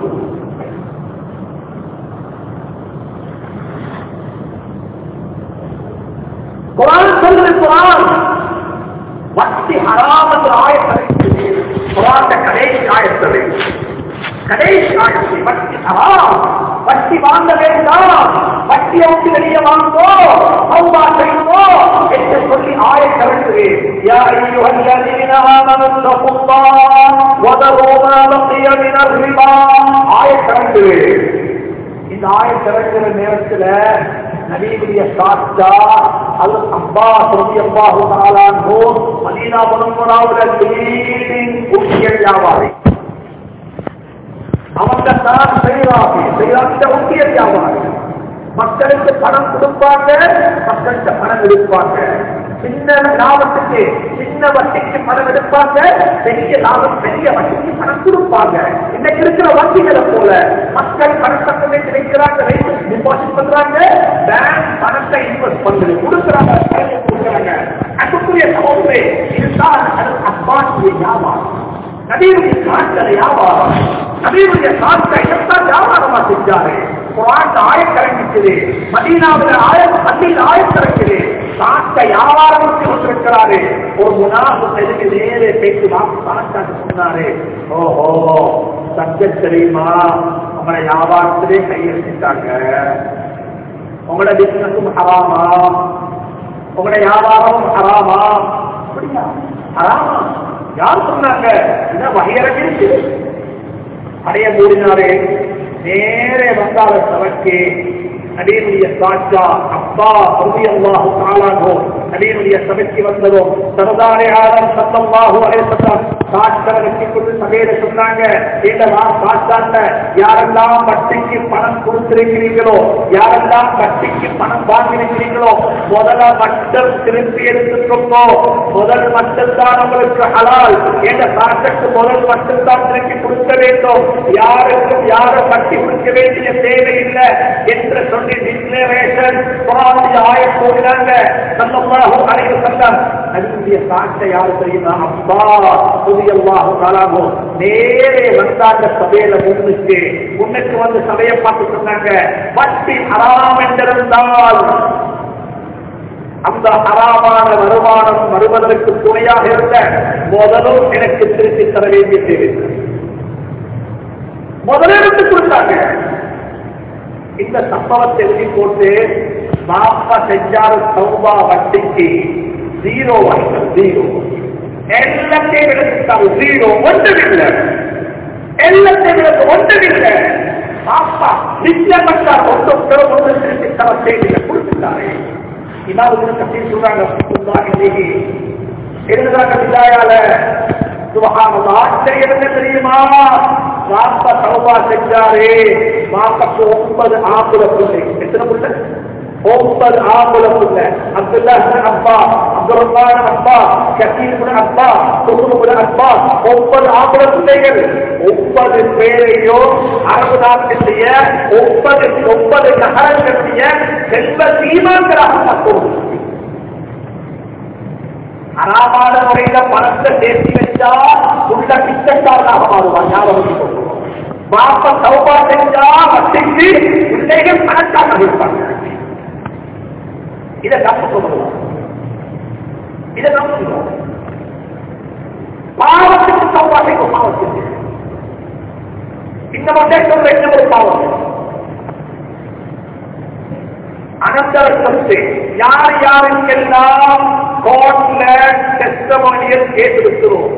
குர்ஆன் சொல்லுது, குர்ஆன் வட்டி ஹராம் என்ற ஆயத்தை குர்ஆன் கடைசி ஆயத்தை கடைசி ஆயத்தை வட்டி ஹராம், வட்டி வாங்க வேண்டாம், வட்டியை விட்டு வெளியே வாங்கோ, தௌபா செய்வோ என்று சொல்லி ஆயத்தை வருகிறது. யா அய்யுஹல்லதீன ஆமனு தகுல்லாஹ் வதரு மா பகிய மினர் ரிபா ஆயத்தை வருகிறது. இந்த ஆயத்தை வருகிற நேரத்தில் நபியுடைய சாட்சா ஹஜ்ரத் அப்பாஸ் ரலியல்லாஹு தஆலா அன்ஹு மதீனா முனவ்வராவுல லீடிங் உக்கியல் வியாபாரி, அவங்க தான் செய்யறாங்க உக்கியல் வியாபாரி. மக்களுக்கு பணம் கொடுப்பாங்க, மக்களுக்கு பணம் எடுப்பாங்க. சின்ன லாபத்துக்கு சின்ன வட்டிக்கு பணம் எடுப்பாங்க, பெரிய லாபம் பெரிய வட்டிக்கு பணம் கொடுப்பாங்க. இன்னைக்கு இருக்கிற வங்கிகளை போல மக்கள் பணத்தை கிடைக்கிறாங்க, டிபாசிட் பண்றாங்க, பேங்க் பணத்தை இன்வெஸ்ட் பண்ணுது, கொடுக்குறாங்க, கொடுக்குறாங்க. அதுக்குரிய சமூகமே இதுதான் அப்பாசிய வியாபாரம். நபியுடைய சாட்களை வியாபாரம், நபியுடைய சாட்சை எல்லாம் வியாபாரமா செஞ்சாரு. குர்ஆன் ஆயத்திறங்கிச்சது, மதீனாவில் பள்ளியில் ஆயத்திறக்குது, சாட்சை வியாபாரத்துக்கு வந்திருக்கிறாரு. ஒரு முனாஃபிக் எதுக்கு நேரே பேசி சாட்சாக்கு சொன்னாரு, ஓஹோ சப்ஜெக்ட் தெரியுமா, உங்களை வியாபாரத்திலே கையெழுத்திட்டாங்க, உங்களோட பிசினஸும் ஹராமா, உங்களோட வியாபாரம் ஹராமா. அப்படியா ஹராமா? யார் சொன்னாங்க? வகையறக்கு அடைய மூடினாரே. நேரே வந்தார சபைக்கு நபியுடைய சாட்சா அப்பா ரலியல்லாஹு தஆலா அன்ஹு நபியுடைய சபைக்கு வந்ததும் சர்தாரே ஆலம் ஸல்லல்லாஹு அலைஹி வஸல்லம் சாட்சாவுக்கு கொண்டு சபையில சொன்னாங்க, இல்லவா சாட்சாட்ட யாரெல்லாம் வட்டிக்கு பணம் கொடுத்திருக்கிறீங்களோ, யாரெல்லாம் வட்டிக்கு பணம் வாங்கியிருக்கிறீங்களோ முதல்ல மட்டும் திருப்பி எடுத்துக்கோங்க, முதல் மட்டும் தான் உங்களுக்கு ஹலால். என்ற சாட்சக்கு முதல் மட்டும் தான் திருப்பி கொடுக்க வேண்டும், யாருக்கும் யாரும் வட்டி கொடுக்க வேண்டிய தேவையில்லை என்று சொல்லி டிக்ளரேஷன் ஆயத்தோடினாங்க. ஸல்லல்லாஹு அலைஹி வஸல்லம் நபியுடைய சாட்சை யாரு தெரியுமா? அப்பா ரலியல்லாஹு தஆலா நேரே வந்தாங்க சபையில முன்னுக்கு வந்து சபையை பார்த்து சொன்னாங்க, வட்டி ஹராம் என்றிருந்தால் அந்த ஹராமான வருமானம் வருவதற்கு துணையாக இருந்த முதலும் எனக்கு திருப்பி தர வேண்டிய தேவை. முதலிருந்து கொடுத்தாங்க. இந்த சம்பவத்தை எழுதி போட்டு பாப்பா செஞ்சாரு சௌபா வட்டிக்கு 0 எல்லாத்தையும் எடுத்துட்டாங்க. 0 ஒன்றுமில்லை. எல்லாத்தையும் எடுத்து ஒன்றுமில்லை. பாப்பா நிச்சயப்பட்டார் ஒன்று திருப்பி தர செய்தியை கொடுத்துட்டாரு. இமாவுக்கு கட்டி சொல்றாங்க எழுதுறாங்க விதாயால சுபஹானல்லாஹ். ஆச்சரியம் என்ன தெரியுமா? பாப்பா தௌபா செஞ்சாரு. பாப்பாக்கு 9 ஆம்பளை பிள்ளை. எத்தனை பிள்ளை? 9 ஆம்பளை பிள்ளை. அப்துல்லாஹ் இப்னு அப்பா, அப்துல் ரஹ்மான் அப்பா, ஷகீர் இப்னு அப்பா, குதுர் இப்னு அப்பா, 9 ஆம்பளை பிள்ளைகள். 9 பேரையும் அரபு நாட்டிலேய 9 நகரங்களுடைய செல்வ சீமான்களாக பார்க்கிறோம். அறாமான முறையில பணத்தை சேர்த்து வச்சா உள்ள பிச்சைக்காரனாக மாறுவான். ஞாபகம் பாப்பா சௌபா செஞ்சா வட்டிக்கு பிள்ளைகள் பணக்காக இருப்பாங்க. இதை தப்பு சொல்லுவோம். இதை தப்பு சொல்லுவோம். பாவத்துக்கு சௌபா செய்யும். பாவத்துக்கு இந்த மட்டும் சொல்ற என்ன ஒரு பாவம்? அனந்தர சொத்து யார் யாருக்கெல்லாம் கோர்ட்ல டெஸ்டமோனியல் கேஸ் இருக்கிறோம்.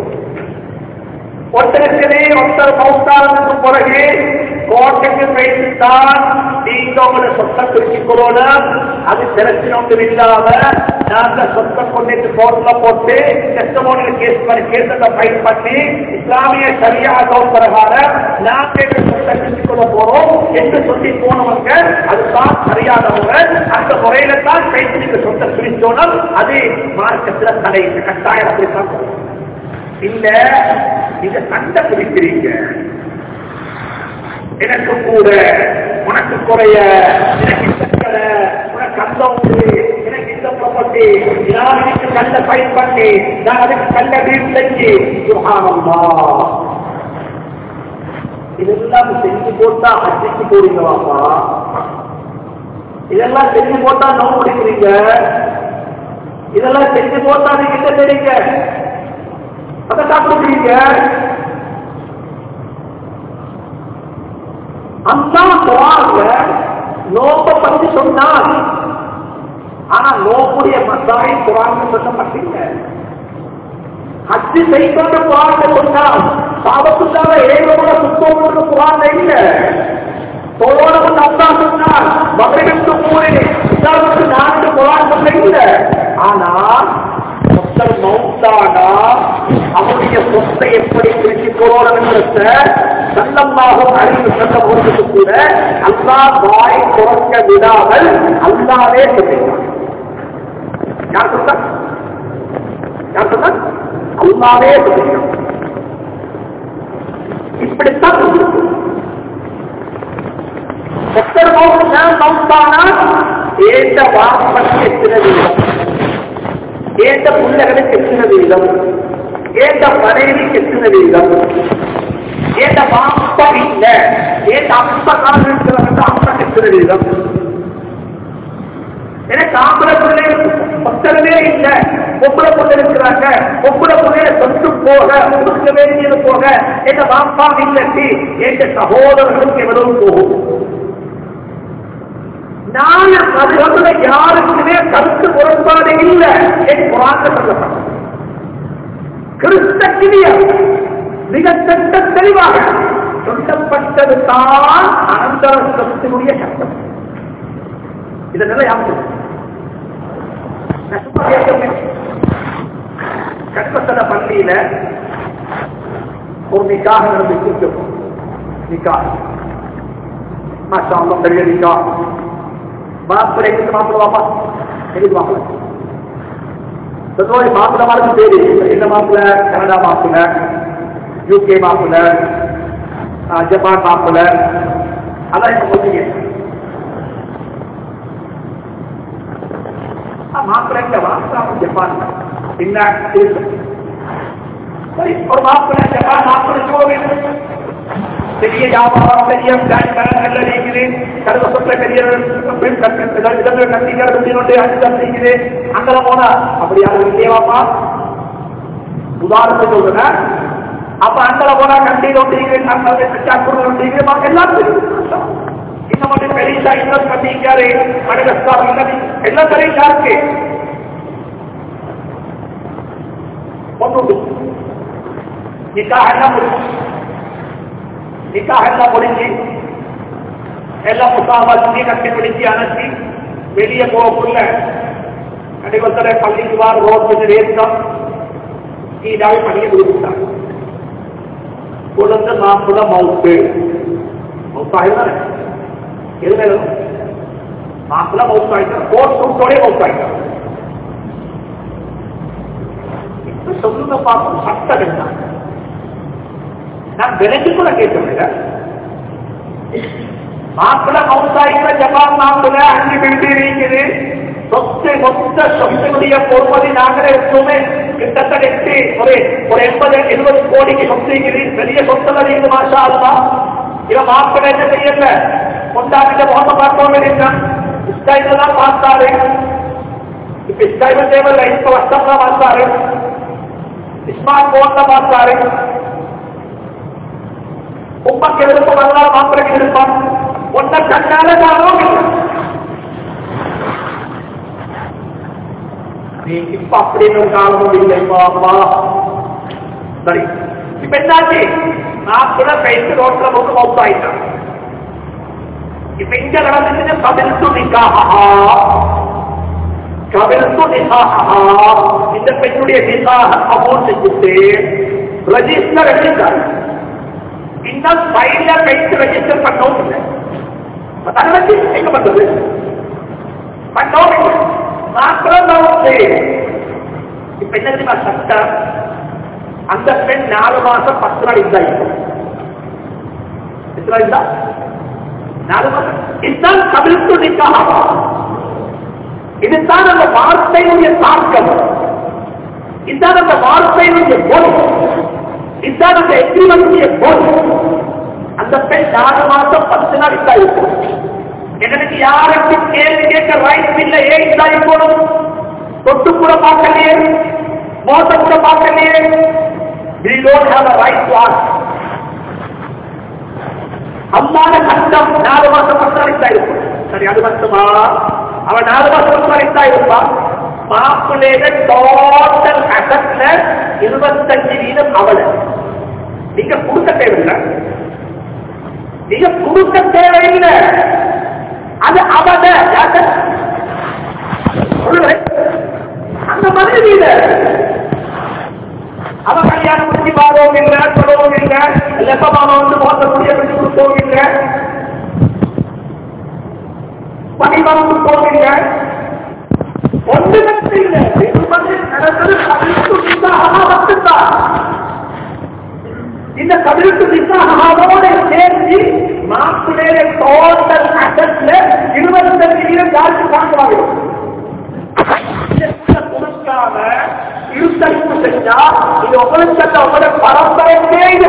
ஒருத்தர் மௌத்தானதுக்கு பிறகு கோர்ட்டுக்கு பேசித்தான் நீங்க உங்களை சொத்தை குறிச்சிக்கொள்ளணும். அது பிரச்சனை ஒன்றும் இல்லாம நாங்க சொத்தை கொண்டு கோர்ட்ல போட்டு டெஸ்டமோனியல் கேஸ் ஃபைல் பண்ணி இஸ்லாமிய சரியாக பிரகாரம் நாங்க சொத்தை குறிச்சிக்கொள்ள போறோம் என்று சொல்லி போனவங்க அதுதான் சரியானவங்க. அந்த முறையில தான் பேசி நீங்க சொத்தை குறிச்சோம். அது மார்க்கத்துல தடை கட்டாயம் அப்படித்தான் இல்ல. நீங்க சண்டை பிடிக்கிறீங்க. எனக்கு கூட உனக்கு குறைய, எனக்கு சக்கர, உனக்கு அந்த உண்டு, எனக்கு இந்த ப்ராப்பர்ட்டி, நான் எனக்கு கல்ல ஃபைல் பண்ணி நான் அதுக்கு கல்ல வீடு செஞ்சு சுப்ஹானல்லாஹ். இதெல்லாம் செஞ்சு போட்டா அஜிக்கு போறீங்களாப்பா? இதெல்லாம் செஞ்சு போட்டா நோவு பிடிக்கிறீங்க. இதெல்லாம் செஞ்சு போட்டா நீங்க என்ன தெரியுங்க? அதை சாப்பிடுறீங்க. நோக்க பத்தி சொன்னார். ஆனா நோக்குடைய மசாயை குரான் சொல்லப்பட்டீங்க. ஹஜ்ஜு செய்கின்ற குரான் சொன்னால் பாவத்துக்காக ஏழோட சுத்தோடு குரான் இல்ல. தோளோட வந்து அப்பா சொன்னார் மகளிருக்கு 3 இஸ்லாமுக்கு 4 குரான் சொல்ல இல்லை. ஆனால் மொத்தம் மௌத்தானா அவருடைய சொத்தை எப்படி பிரிச்சு போறோம்ன்றத சல்லல்லாஹு அலைஹி வஸல்லம் அவர்களுக்கு கூட அல்லாஹ் வாய் திறக்க விடாமல் அல்லாஹ்வே சொல்லிட்டார். யார் சொன்னா? அல்லாஹ்வே சொல்லிட்டார். இப்படித்தான் ஒருத்தர் மௌத்தானா ஏற்ற வார்த்தை எத்தனை வீதம், ஏற்ற பிள்ளைகளுக்கு எத்தனை வீதம், ஏற்ற மனைவிக்கு எத்தனை வீதம், ஏற்ற மாப்பா இல்ல, ஏற்ற அப்பா காலங்களுக்கு அப்பா எத்தனை வீதம். எனக்கு ஆம்பளை பிள்ளைகள் பக்கமே இல்ல, பொம்பளை பிள்ளை இருக்கிறாங்க. பொம்பளை பிள்ளைய சொத்து போக கொடுக்க வேண்டியது போக எங்க மாப்பா இல்லட்டி எங்க சகோதரர்களுக்கு எவ்வளவு போகும். நான் அதுல யாருக்குமே கருத்து முரண்பாடு இல்லை. என் குரான் சொல்லப்பட்ட கிறிஸ்தக்கிரிய மிக சட்ட தெளிவாக சொல்லப்பட்டது தான் அனந்தர சொத்தினுடைய சட்டம். இதனால யாரு கற்பத்தட பள்ளியில ஒரு நிக்காக நடந்து நிக்காக மாஷா அல்லாஹ் பெரிய நிக்காக மாப்பிள்ளை எங்களுக்கு மாப்பிள்ள வாப்பா எங்களுக்கு மாப்பிள்ள சொல்லுவாங்க. மாப்பிள்ள மாதிரி பேரு என்ன மாப்பிள்ள? கனடா மாப்பிள்ள, யூகே மாப்பிள்ள, ஜப்பான் மாப்பிள்ள. அதான் இப்ப சொல்றீங்க. மாப்பிள்ளை வாசா ஜப்பான் என்ன சரி, ஒரு மாப்பிள்ளை ஜப்பான் மாப்பிள்ளை கோவில் பெரிய வியாபாரம் பெரிய நல்ல இருக்குது கருவ சொற்ற பெரிய கட்டிகள் இருக்குது அங்கெல்லாம் போனா அப்படி யாரும் இல்லையாப்பா உதாரணத்துக்கு சொல்றேன். அப்ப அங்கெல்லாம் போனா கண்டியில் ஒன்றிக்கிறேன் எல்லாம் இந்த மட்டும் பெரிய இன்னும் கண்டிக்காரு மடகஸ்தார் எல்லாம் தெரியா இருக்கு ஒன்று நிக்காக எல்லாம் முடிஞ்சு எல்லாம் முகாமி கட்டி பிடிச்சி அணைச்சி வெளியே போகக்குள்ள அடிவத்தரை பள்ளிக்கு வார ரோட் கொஞ்சம் ஏற்றம் சீடாவை பள்ளியை கொடுத்தாங்க. குழந்தை மாப்பிள்ள மவுத்து மவுத்தாயிரம் எது மேலும் மாப்பிள்ள மவுத்தாயிட்டார் கோட் சூட்டோட மவுத்தாயிட்டார். இப்ப சொல்லுங்க பார்க்கும் சட்டம் என்ன நான் விலைக்கு கூட கேட்க மாப்பிள்ள மவுத்தாயிக்கிற ஜப்பான் மாப்பிள்ள அஞ்சு பில்டி இருக்குது சொத்து மொத்த சொத்தினுடைய பொறுமதி நாங்களே எப்பவுமே கிட்டத்தட்ட ஒரு 80-70 கோடிக்கு சொத்து பெரிய சொத்துல இருந்து மாஷா அல்லா இவன் மாப்பிள்ள என்ன செய்யல கொண்டாடிட்ட முகத்தை பார்ப்போம் இருந்தான் ஸ்கைல தான் பார்த்தாரு. இப்ப ஸ்கைல தேவையில்லை இப்ப வருஷம் தான் பார்த்தாரு ஸ்மார்ட் போன்ல பார்த்தாரு உப்பக்கு விருப்பம் வரலாம் மாப்பிளைக்கு விருப்பம் ஒன்ன கண்ணால காணும் நீ இப்ப அப்படின்னு காலமும் இல்லைப்பா. சரி இப்ப என்னாச்சு மாப்பிள்ள பேசி ரோட்ல போட்டு மௌத்தாயிட்டான். இப்ப இங்க நடந்துச்சு கபில்து நிக்காஹா இந்த பெண்ணுடைய நிக்காஹ் அமௌண்ட் செஞ்சுட்டு ரெஜிஸ்டர் எடுத்தாரு. இன்னும் ஃபைல்ல பேசி ரெஜிஸ்டர் பண்ணவும் இல்லை. எங்க பண்றது பண்ணவும் இல்லை. மாத்திரம் இப்ப என்ன தெரியுமா சட்டம் அந்த பெண் 4 மாசம் 10 நாள் இருந்தா 4 மாசம் இதுதான் கபில்து நிக்காஹ். இதுதான் அந்த வார்த்தையுடைய தாக்கம், இதுதான் அந்த வார்த்தையுடைய பொருள், இதுதான் அந்த எக்ரிமெண்டைய பொருள். அந்த பெண் 4 மாசம் 10 நாள் இருந்தா இருக்கும். எனக்கு யாருக்கும் கேள்வி கேட்க ரைட் இல்லை. ஏன் இருந்தா இருக்கணும்? தொட்டு கூட பார்க்கலையே, மோசம் கூட பார்க்கலையே. We don't have a right to ask. அம்மான கஷ்டம் 4 மாசம் 10 நாள் இருந்தா இருக்கும். சரி அது மட்டுமா? அவன் 4 மாசம் 10 நாள் இருந்தா இருப்பான். மாப்பிள்ளைய டோட்டல் அசட்ல 25% அவளை நீங்க கொடுக்க தேவையில்லை. நீங்க கொடுக்க தேவையில்லை, அது அவத அந்த மனைவி அவ கல்யாணம் முடிச்சு பாடவும் இல்லை, சொல்லவும் இல்லை, லெப்பமான வந்து மோசக்கூடிய பண்ணி கொடுக்கவும் இல்லை, பணிபம் கொடுக்கவும் இல்லை, ஒன்றுமே இல்லை. நடந்தது மட்டும்தான். இந்த கபிலுக்கு நிக்காஹோட சேர்த்து மாப்பிள்ளைய டோட்டல் அசட்ல 25% ஜாஸ்தி காட்டுவாங்க. கொடுக்காம இருத்தளிப்பு செஞ்சா இது உங்களுக்கு உங்களோட பரம்பரைக்கே இது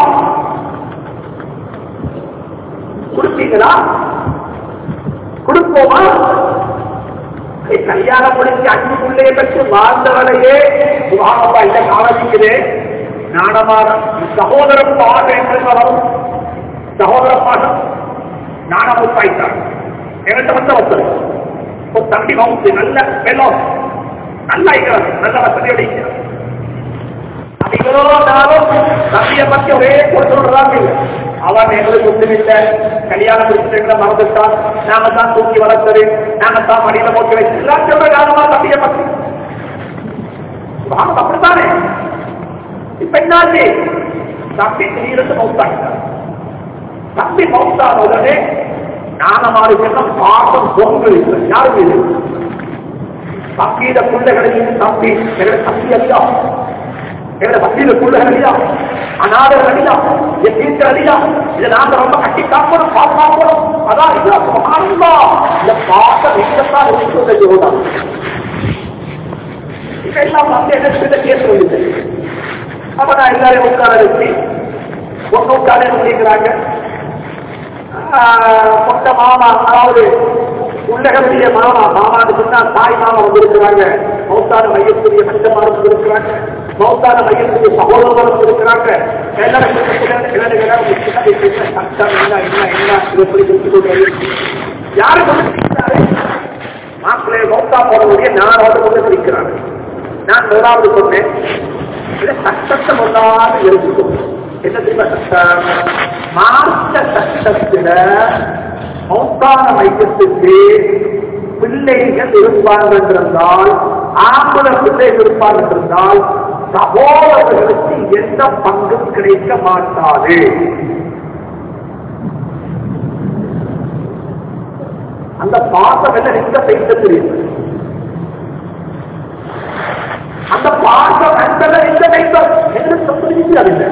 கொடுப்பீங்களா? கொடுப்போமா? கல்யாணம் முடிஞ்சு 5 பிள்ளையை பெற்று வாழ்ந்தவரையே சுபாவப்பா இல்ல காலடிக்குது நாணமானம் சகோதரம் பாட என்று வரும். சகோதர பாடம் நாணமுத்தாய்த்தார் என்கிட்ட வந்த வசதி ஒரு தம்பி மவுத்து நல்ல வெள்ளம் நல்லா இருக்கிறார், நல்ல வசதியோட இருக்கிறார். அது இவரோ நாளும் தம்பியை பற்றி ஒரே சொல்றாங்க. அவன் எங்களுக்கு ஒன்றும் இல்லை, கல்யாணம் முடிச்சுட்டு மறந்துட்டான், நாம தான் தூக்கி வளர்த்தது, நாம தான் மடியில போட்டு வச்சு எல்லாம் சொல்ற காரணமா தம்பியை பற்றி அப்படித்தானே. இப்ப என்னாச்சு? தம்பி திடீர்னு மவுத்தாகிட்டார். தம்பி மவுத்தான உடனே ஞானமாறு பாசம் பொங்கல் யாரும் இல்லை. தம்பியிட பிள்ளைகளையும் தம்பி எங்களை தம்பி அல்லா, எங்களை தம்பியிட பிள்ளைகள் அல்லா, அநாதர்கள் அல்லா, எத்தீர்கள் அல்லா, இதை நாங்க ரொம்ப கட்டி காப்பணும் பாதுகாப்பணும். அதான் இந்த பாசம் எங்கத்தான் இருக்கிறது. இப்ப எல்லாம் வந்து என்ன கேஸ் வந்துச்சு. அப்ப நான் எல்லாரையும் உட்கார வச்சு ஒன்னு உட்கார சொல்லிக்கிறாங்க. மொத்த மாமா, அதாவது உள்ளகக்கூடிய மாமான்னு சொன்னா தாய் மாமா வந்திருக்கிறாங்க, மௌத்தான மையத்துடைய மஞ்சமாரம் வந்திருக்கிறாங்க, மௌத்தான மையத்துடைய சகோதரம் இருக்கிறாங்க. எல்லாரும் யாரு மாப்பிள்ளைய மௌத்தா போடக்கூடிய நாலாவது கொண்டு பிடிக்கிறாங்க. நான் முதலாவது சொன்னேன், சட்டத்தை முதலாவது இருக்கும். என்ன தெரியுமா சட்டம்? மார்க்க சட்டத்தில மௌத்தான மையத்துக்கு பிள்ளைகள் இருப்பாங்க என்றால், ஆம்பளை பிள்ளைகள் இருப்பாங்க என்றால் சகோதரர்களுக்கு எந்த பங்கும் கிடைக்க மாட்டாது. அந்த பாசம் என்ன எங்க செய்த தெரியும்? அந்த பாசம் எந்த வைத்தோம் என்று சொல்லியிருக்காரு.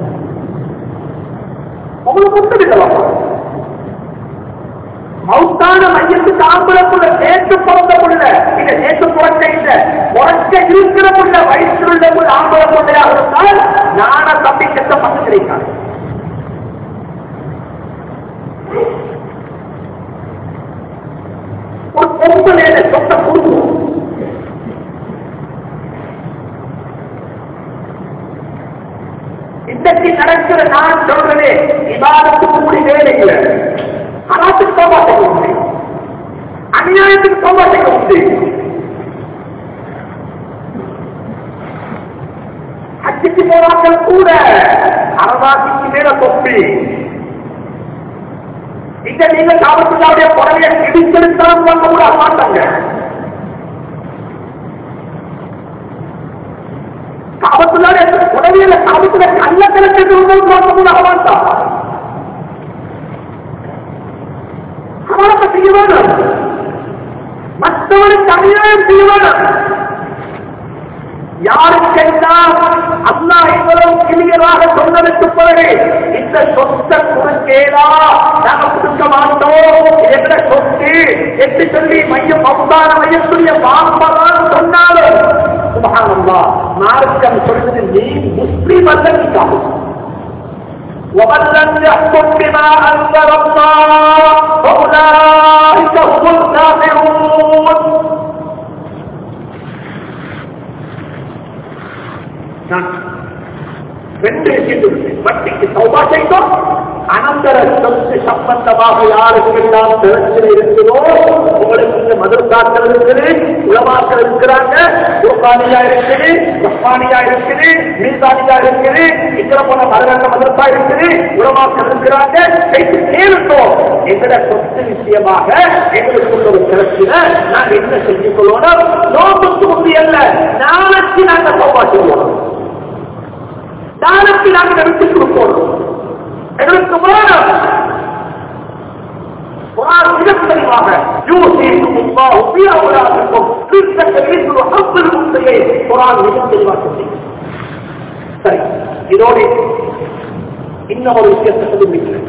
உங்களுக்கு புத்தகம் மௌத்தான மையத்துக்கு ஆம்பளக்குள்ள நேற்று பிறந்த புள்ள, இங்க நேற்று பிறந்த இல்லை, உறக்க இருக்கிற புள்ள, வயிற்றில் உள்ள புள்ள ஆம்பளை புள்ளையாக இருந்தால் நான தம்பி கெட்ட பங்கு கிடைக்காது. ஒரு பொம்பளை சொந்த குடும்பம் இன்றைக்கு நடக்கிற நான் சொல்றதே இபாதத்துக்கு கூடி வேலை இல்லை. அராத்துக்கு தௌபா செய்ய முடியும், அநியாயத்துக்கு தௌபா செய்ய முடியும். ஹஜ்ஜுக்கு போனாக்கள் கூட அரசாங்கத்துக்கு மேல தொப்பி. இங்க நீங்க காவல்துறையுடைய புடவையை இடிச்செடுத்தாலும் வாங்க கூட மாட்டாங்க. காவல்துறையுடைய புடவையில காவல்துறை கல்ல கிழக்கு வாங்க கூட மாட்டாங்க. அவனுக்கு செய்ய வேணும், மற்றவனுக்கு அநியாயம் செய்ய வேணும். யாருக்கெல்லாம் அல்லாஹ் இவ்வளவு கிளியராக சொன்னதற்கு பிறகு இந்த சொத்தை குறுக்கேடா நாங்க கொடுக்க மாட்டோம், என்ற சொத்து என்று சொல்லி மையம் மௌத்தான மையத்துடைய பாம்பதான் சொன்னாலும் சுப்ஹானல்லாஹ், மார்க்கம் சொல்றது நீ முஸ்லிம் அல்ல, நீ காவல். ومن لم يحكم بما أنزل الله فأولئك هم الكافرون. வட்டிக்கு தௌபா செய்தோம். அனந்தர சொத்து சம்பந்தமாக யாருக்கெல்லாம் பிரச்சனை இருக்கிறதோ, உங்களுக்கு இந்த மதரசாக்கள் இருக்குது, உலமாக்கள் இருக்கிறாங்க, குர்பானியா இருக்குது, ரஹ்மானியா இருக்குது, மீசானியா இருக்குது, இத்தனை போன மதரச மதரசா இருக்குது, உலமாக்கள் இருக்கிறாங்க. கேளுட்டோம் எங்கட சொத்து விஷயமாக எங்களுக்கு ஒரு பிரச்சனை, நாங்க என்ன செஞ்சு கொள்ளணும்? நோம்புக்கு முந்தி அல்ல, நாளைக்கு நாங்க தௌபா செய்வோம், நாளைக்கு நாங்கள் எடுத்து கொடுப்போம். எங்களுக்கு வேணும் மிக தெளிவாக சரி. இதோடு இன்னும் ஒரு விஷயத்தை சொல்லிவிட்டேன்.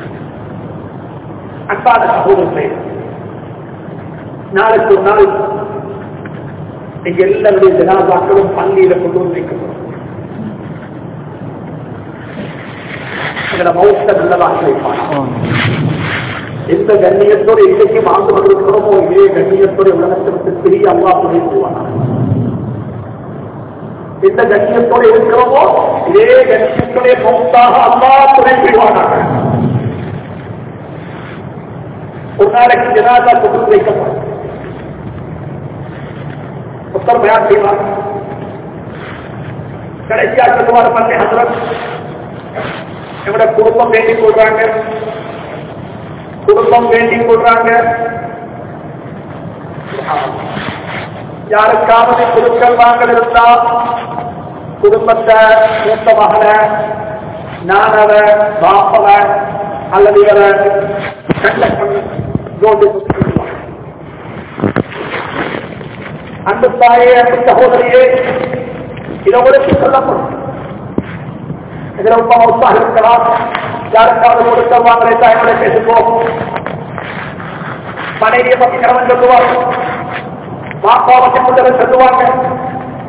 அன்பான சகோதரர்களே, நாளைக்கு ஒரு நாள் நீங்க எல்லாருடைய ஜனாதாக்களும் பள்ளியில கொண்டு வந்து வைக்கப்படும். மௌத்த நல்லதாக வைப்பாங்க. எந்த கண்ணியத்தோடு இன்றைக்கு வாழ்ந்து கொண்டிருக்கிறோமோ இதே கண்ணியத்தோடு உலகத்திற்கு பெரிய அல்லா துணை செய்வாங்க. எந்த கண்ணியத்தோடு இருக்கிறோமோ இதே கண்ணியத்துடைய மௌத்தாக அல்லா துணை செய்வாங்க. ஒரு நாளைக்கு ஜனாதா கொண்டு வைக்கப்படும். புத்தர் பயான் செய்வார். கடைசியா சொல்லுவார், மற்ற ஹசரத் என்னோட குடும்பம் வேண்டிக் கொள்றாங்க, குடும்பம் வேண்டிக் கொள்றாங்க. யாருக்காவது குடுக்கல் வாங்கல் இருந்தா குடும்பத்தை மூத்த மகன, நானவ, பாப்பவ அல்லது இவரை அந்த தாயே, அந்த சகோதரியே, இதை உங்களுக்கு சொல்லப்படும். இதில் ரொம்ப மௌத்தாக இருக்கலாம். யாருக்காவது கொடுக்க வாங்கலை தாயோட பேசுவோம். மனைவியை பற்றி கணவன் சொல்லுவாங்க, பாப்பா பற்றி முதல்ல சொல்லுவாங்க.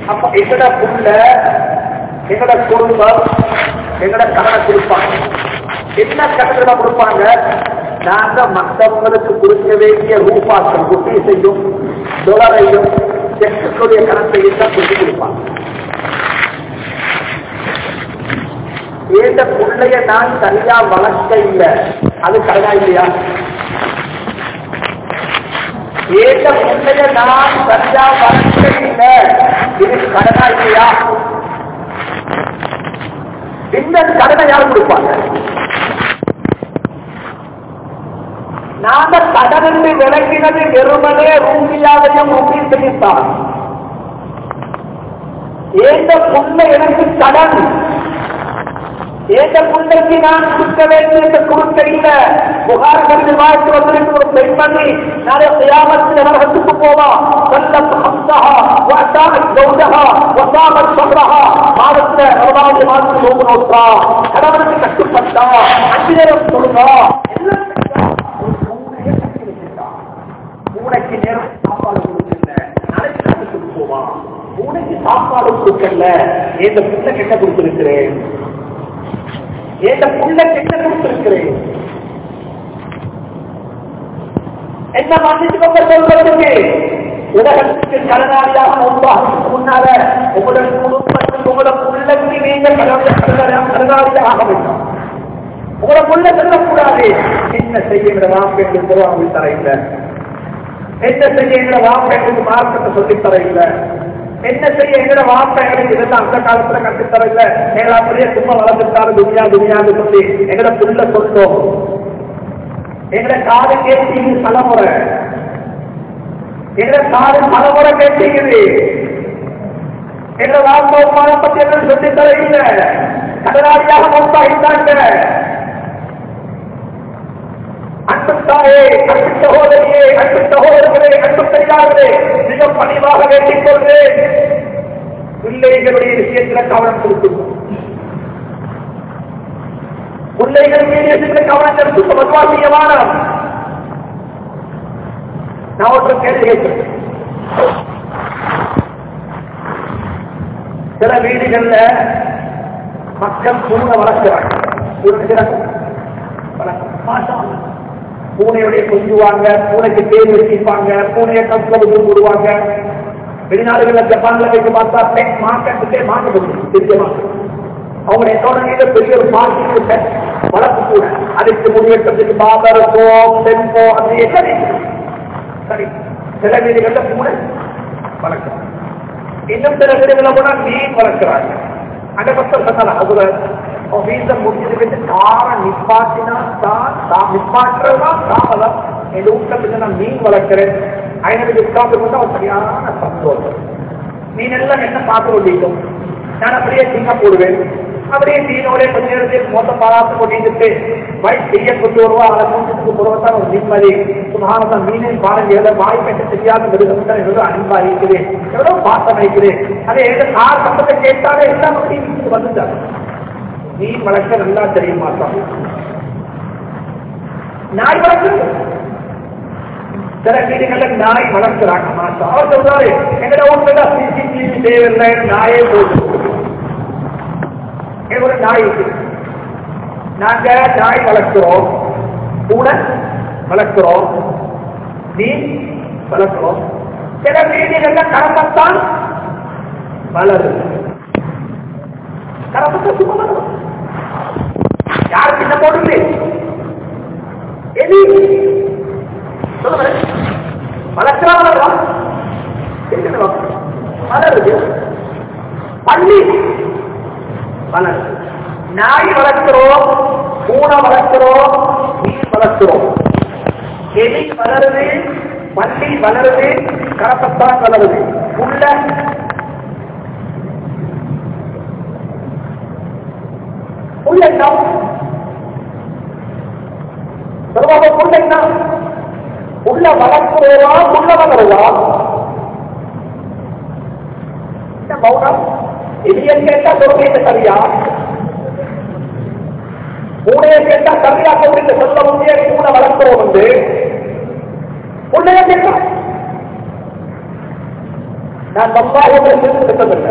அப்ப எங்கட புள்ள எங்கட குடும்பம் எங்கட கடனை கொடுப்பாங்க. என்ன கடனை கொடுப்பாங்க? நாங்க மற்றவங்களுக்கு கொடுக்க வேண்டிய ரூபாக்கள் ருபீஸையும் டாலரையும் செக்குடைய கணக்கையும் தான் கொடுத்து கொடுப்பாங்க. ஏந்த பிள்ளைய நான் சரியா வளர்க்க இல்லை, அது கடனா இல்லையா? ஏந்த பிள்ளைய நான் சரியா வளர்க்க இல்லை, இது கடனா இல்லையா? இந்த கடனை யார் கொடுப்பாங்க? நாங்க கடனின்றி விளக்கினது வெறுமனே ரூபியாவையும் ரூபீஸையும் தான். ஏந்த புள்ள எனக்கு கடன், ஏந்த புள்ளைக்கு நான் கொடுக்க வேண்டிய கொடுக்க இல்லை. புகார்கள் வாழ்த்து வந்திருக்கு ஒரு பெண்மணி நாளை கியாமத்தில் நரகத்துக்கு போவா. சல்லத் ஹம்ஸஹா வஅதாஅத் ஜௌஜஹா வஸாமத் ஸப்ரஹா. மாதத்துல ரமலான் மாதத்துல நோன்பு நோற்றா, கணவனுக்கு கட்டுப்பட்டா, 5 நேரம் தொழுதா, எல்லாம் பூனைக்கு நேரம் சாப்பாடு கொடுக்கல, நாளைக்கு நரகத்துக்கு போவா. பூனைக்கு சாப்பாடு கொடுக்கல, ஏந்த புள்ள கெட்ட கொடுத்திருக்கிறேன், ஏந்த புள்ள கெட்ட கொடுத்திருக்கிறேன். என்ன மன்னிச்சுக்கொண்டு சொல்றதுக்கு உலகத்துக்கு கடனாளியாக உருவாகிறதுக்கு முன்னால உங்களோட குடும்பத்துக்கு உங்களோட புள்ளக்கு நீங்க கடனாளியாக ஆக வேண்டும். உங்களோட புள்ள சொல்லக்கூடாது என்ன செய்யலாம் என்று குர்ஆனில் தர இல்லை, என்ன செய்ய எங்களை வாப்பைகளுக்கு மார்க்கத்தை சொல்லித் தர இல்லை, என்ன செய்ய எங்களை வாப்பைகளுக்கு இதெல்லாம் அந்த காலத்துல கற்றுத்தர இல்லை. எங்களை அப்படியே சும்மா வளர்ந்துட்டாலும் துணியா துணியான்னு சொல்லி எங்களை புள்ள சொல்றோம். எங்களை காது கேட்டீங்க தலைமுறை, எங்களை காது தலைமுறை கேட்டீங்குது. எங்களை வாப்பை பத்தி என்ன சொல்லித் தர இல்லை, கடனாளியாக மொத்தாகிட்டாங்க. அன்பு தாயே, அன்பு சகோதரியே, அன்பு சகோதரர்களே, அன்பு பெரியார்களே, மிக பணிவாக வேண்டிக் கொள்கிறேன், பிள்ளைகளுடைய விஷயத்தில் கவனம் செலுத்துவோம். பிள்ளைகள் விஷயத்தில் கவனம் செலுத்தும் அத்வாசியமான. நான் ஒரு கேள்வி கேட்கிறேன். சில வீடுகள்ல மக்கள் பூனை வளர்க்கிறாங்க, பூனையுடைய கொஞ்சுவாங்க, பூனைக்கு பேர் வச்சிருப்பாங்க, பூனையை கம்பளை போடுவாங்க. வெளிநாடுகளில் ஜப்பான்ல போய் பார்த்தா பெண் மார்க்கெட்டுக்கே மாற்றப்படும் பெரிய மார்க்கெட். அவங்க எக்கனாமியில பெரிய ஒரு மார்க்கெட் வளர்ப்பு கூட அதுக்கு முடிவெட்டதுக்கு பாபர் பெண்போ அது சரி சரி. சில வீடுகள்ல பூனை வளர்க்கிறாங்க, இன்னும் சில வீடுகளை கூட மீன் வளர்க்கிறாங்க. அங்க பக்கம் அதுல வீட்டை முடிஞ்சதுக்கு காரை நிப்பாட்டினா தான் நிப்பாட்டுறதுதான் தாமதம். எங்க வீட்டுல நான் மீன் வளர்க்கிறேன், 500 டிஸ்கவுண்ட் கொண்டு அவன் சரியான சந்தோஷம். மீன் எல்லாம் என்ன பார்த்து கொண்டிருக்கும். நான் அப்படியே சிங்க போடுவேன், அப்படியே மீனோட கொஞ்ச நேரத்தில் மொத்தம் பாராட்டு கொண்டிட்டு வழி செய்ய கொண்டு வருவா. அதை மூச்சத்துக்கு போடுவதான் ஒரு நிம்மதி. சுமாரதான் மீனை பாருங்க, எவ்வளவு வாய் பெற்று தெரியாத மிருகம் எவ்வளவு அன்பா இருக்குது, எவ்வளவு பாசம் இருக்குது. அதே கார் சம்பத்தை கேட்டாலே எல்லாம் வந்துட்டாங்க. மீன் வளர்க்க நல்லா தெரியும் மாற்றம். நாய் வளர்க்கிறது சில வீடுகள்ல நாய் வளர்க்கிறாங்க மாற்றம். அவர் சொல்றாரு எங்கட வீட்டுல சிசிடிவி தேவையில்லை, நாயே போகுது. ஒரு நாய் இருக்கு, நாங்க நாய் வளர்க்கிறோம், பூனை வளர்க்கிறோம், மீன் வளர்க்கிறோம். சில வீடுகள்ல கரப்பத்தான் வளருது. கரப்பத்தை சும்மா வளரும், யாருக்கு என்ன போடுது எலி சொல்லுங்க வளர்க்கலாம் வளருது. பள்ளி வளருது. நாய் வளர்க்கிறோம், பூனை வளர்க்கிறோம், மீன் வளர்க்கிறோம். எலி வளருது, பள்ளி வளருது, கரப்பத்தான் வளருது. உள்ள உள்ள வளர்க்கிறோவா உள்ள வளருவா மௌனம் எலியை கேட்டா சொல்றீங்க சரியா, பூனையை கேட்டா சரியா சொல்றீங்க. சொல்ல முடிய பூனை வளர்க்கிறோம் வந்து உன்னைய கேட்டா நான் தப்பாக திட்டமில்லை,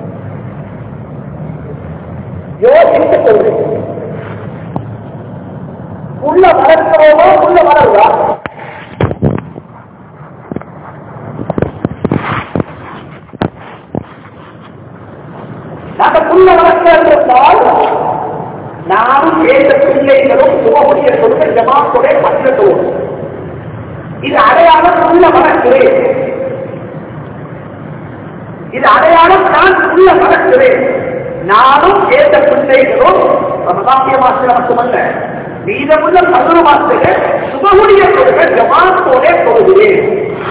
யோசித்து சொல்றேன். உள்ள வளர்க்கிறோமா, உள்ள வளருதா? நாங்கள் உள்ள வளர்த்தால் நானும் கேட்ட பிள்ளைகளும் சுகமுடைய சொல்ல ஜமாத்துடைய பற்றத்தோடு இது அடையாளம் உள்ள வளர்க்கிறேன். இது அடையாளம் நான் உள்ள வளர்க்கிறேன். நானும் கேட்ட பிள்ளைகளும் ரமதானிய மாசத்துல மட்டுமல்ல, மீதமுள்ள 11 மாசத்துல சுகமுடைய சொல்ல ஜமாத்தோட தொழுகிறேன்.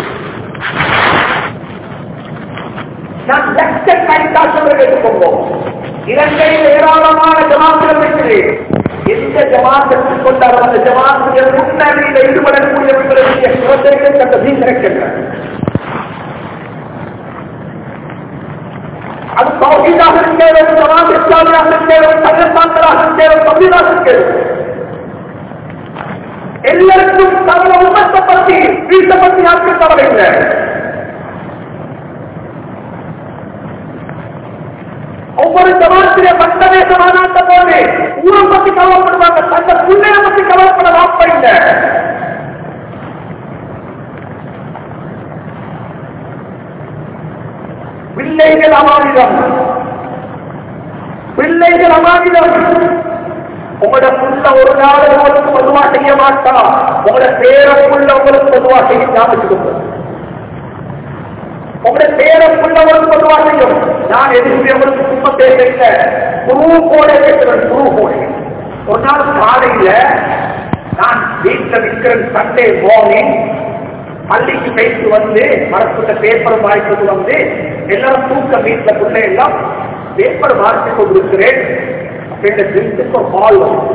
நான் லட்சக்கணக்காக எடுத்துக்கொண்டோம். இலங்கையில் ஏராளமான ஜமாத்துகள் இருக்கிறேன். எந்த ஜமாத்துக்கு கொண்டாலும் அந்த ஜமாத்துகள் முன்னணியில் ஈடுபடக்கூடியவர்களுடைய குழந்தைகள் கண்ட வீசிருக்கின்றன. அது தௌஹீதாக இருக்கிறது, ஜமாத் இஸ்லாமியாக இருக்கிறது, சங்கத்தாந்தராக இருக்கிறது, தௌஹீதாக இருக்கிறது. எல்லாருக்கும் தவறு உமத்தை பற்றி வீட்டை பற்றி யாருக்கு தவறு இல்லை. ஒவ்வொரு ஜமாத்திலே பண்டவேச மாநாட்ட போது ஊரை பற்றி கவலைப்படுவாங்க, தந்த பிள்ளைய பற்றி கவலைப்பட வாய்ப்பு இல்லை. பிள்ளைகள் அமானிதம், பிள்ளைகள் அமானிதம். உங்களோட புள்ள ஒரு நாள் உங்களுக்கு பொதுவா செய்ய மாட்டா, உங்களோட பேரப்புள்ள உங்களுக்கு பொதுவா செய்ய ஞாபகம். உங்களுடைய பேரப்புள்ளவர்களுக்கு பொதுவா செய்யும். நான் எதிர்ப்பு உங்களுக்கு சும்மா பேசல, குரு போட பேசுறேன். குரு போட ஒரு நாள் காலையில நான் வீட்டில் நிற்கிறேன். சண்டே மார்னிங் பள்ளிக்கு பேசி வந்து மரத்துள்ள பேப்பர் வாய்ப்பு வந்து எல்லாரும் தூக்க வீட்டில் பிள்ளை எல்லாம் பேப்பர் வாசித்துக் கொண்டிருக்கிறேன். ஒரு பால்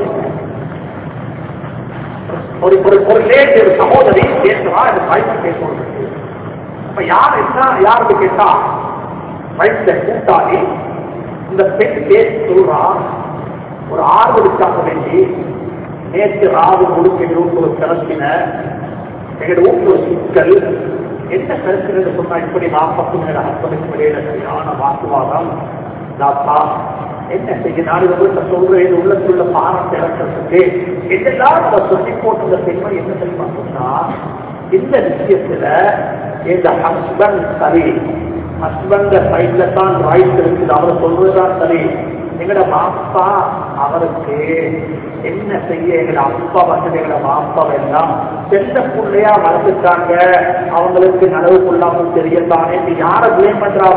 ஒரு லேட் ஒரு சகோதரி பேசுவா, அது வாய்ப்பு பேசுவது. அப்ப யார் என்ன யாருக்கு கேட்டா வயசுல கூட்டாளி இந்த பெண் பேசி சொல்றா, ஒரு ஆர்வலுக்காக வேண்டி நேற்று ராவு முழுக்க ஒரு கிளப்பின எங்களோட ஊர் சிக்கல் என்ன கருத்து சொன்னா, இப்படி 40 ஹஸ்பண்டுக்கு இடையில சரியான வாக்குவாதம். தாத்தா என்ன செய்ய நாடு சொல்றேன், உள்ளத்துள்ள பாரத்தை இறக்கிறதுக்கு என்னெல்லாம் நம்ம சொல்லி போட்டு பெண்மணி என்ன தெரியுமா சொன்னா, இந்த விஷயத்துல இந்த ஹஸ்பண்ட் சரி, ஹஸ்பண்ட் சைட்ல தான் ரைட் இருக்குது, அவர் சொல்றதுதான் சரி. எங்கட மாப்பா அவருக்கு என்ன செய்ய, எங்கட அப்பா வந்து எங்கட மாப்பா எல்லாம் செல்ல பிள்ளையா வளர்த்துட்டாங்க, அவங்களுக்கு நனவு கொள்ளாமல் தெரியத்தானே. யார பிளேம் பண்றாவ?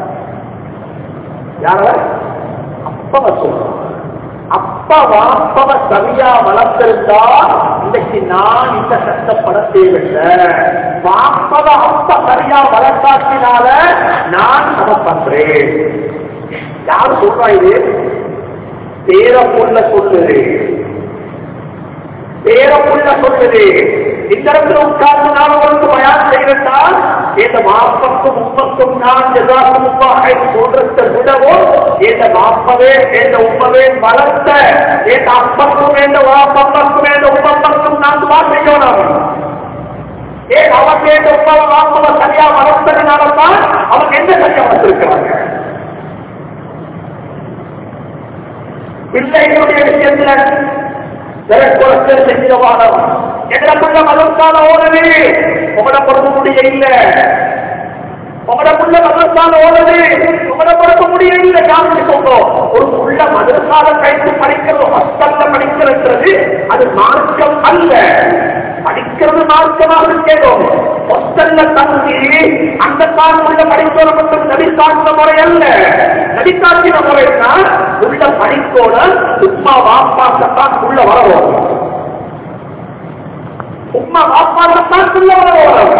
யார? அப்பாவை சொல்றான். அப்பாவா அப்பாவை சரியா வளர்த்திருந்தா இன்னைக்கு நான் இந்த கஷ்டப்பட தேவையில்லை. பாப்பாவை அப்பா சரியா வளர்த்தாக்கினால நான் அதை பண்றேன். யாரு சொல்றா? இது பேரப்புள்ள சொல்லுது, பேரப்புள்ள சொல்லுது. இந்த இடத்துல உட்கார்ந்து நான் உங்களுக்கு பயான் செய்யறதால் இந்த மாப்பக்கும் உப்பக்கும் நான் சொல்றதை விடவும் இந்த மாப்பவே இந்த உப்பவே வளர்த்த இந்த அப்பக்கும் இந்த வாப்பக்கும் இந்த உப்பக்கும் நான் செய்யணும். ஏன் அவங்க இந்த உப்பவை வாப்பவை சரியா வளர்த்ததுனால்தான் அவங்க என்ன சரியா வளர்த்திருக்கிறாங்க. பிள்ளைகளுடைய விஷயத்துல செஞ்சவாதம் எங்களுக்குள்ள மதத்தால ஓடுது, உங்களோட பொறுக்க முடிய இல்ல. உங்களோட மதத்தால ஓடுது, உங்களோட பொறுக்க முடிய இல்ல. காமிச்சுக்கோங்க, ஒரு உள்ள மதத்தால கைத்து படிக்கிறது, ஹஸ்தல்ல படிக்கிறது அது மார்க்கம் அல்ல. படிக்கிறது மார்க்கமாக இருக்கணும். ஹாஸ்டல்ல தங்கி அந்த காலமுள்ள படிப்போட மட்டும் நடிக்காட்சிய முறை அல்ல. நடிக்காட்சிய முறைன்னா உள்ள படிப்போட உமா வாப்பாக்கத்தான் உள்ள வரவோம். உமா வாப்பாக்கத்தான் உள்ள வரவோம்.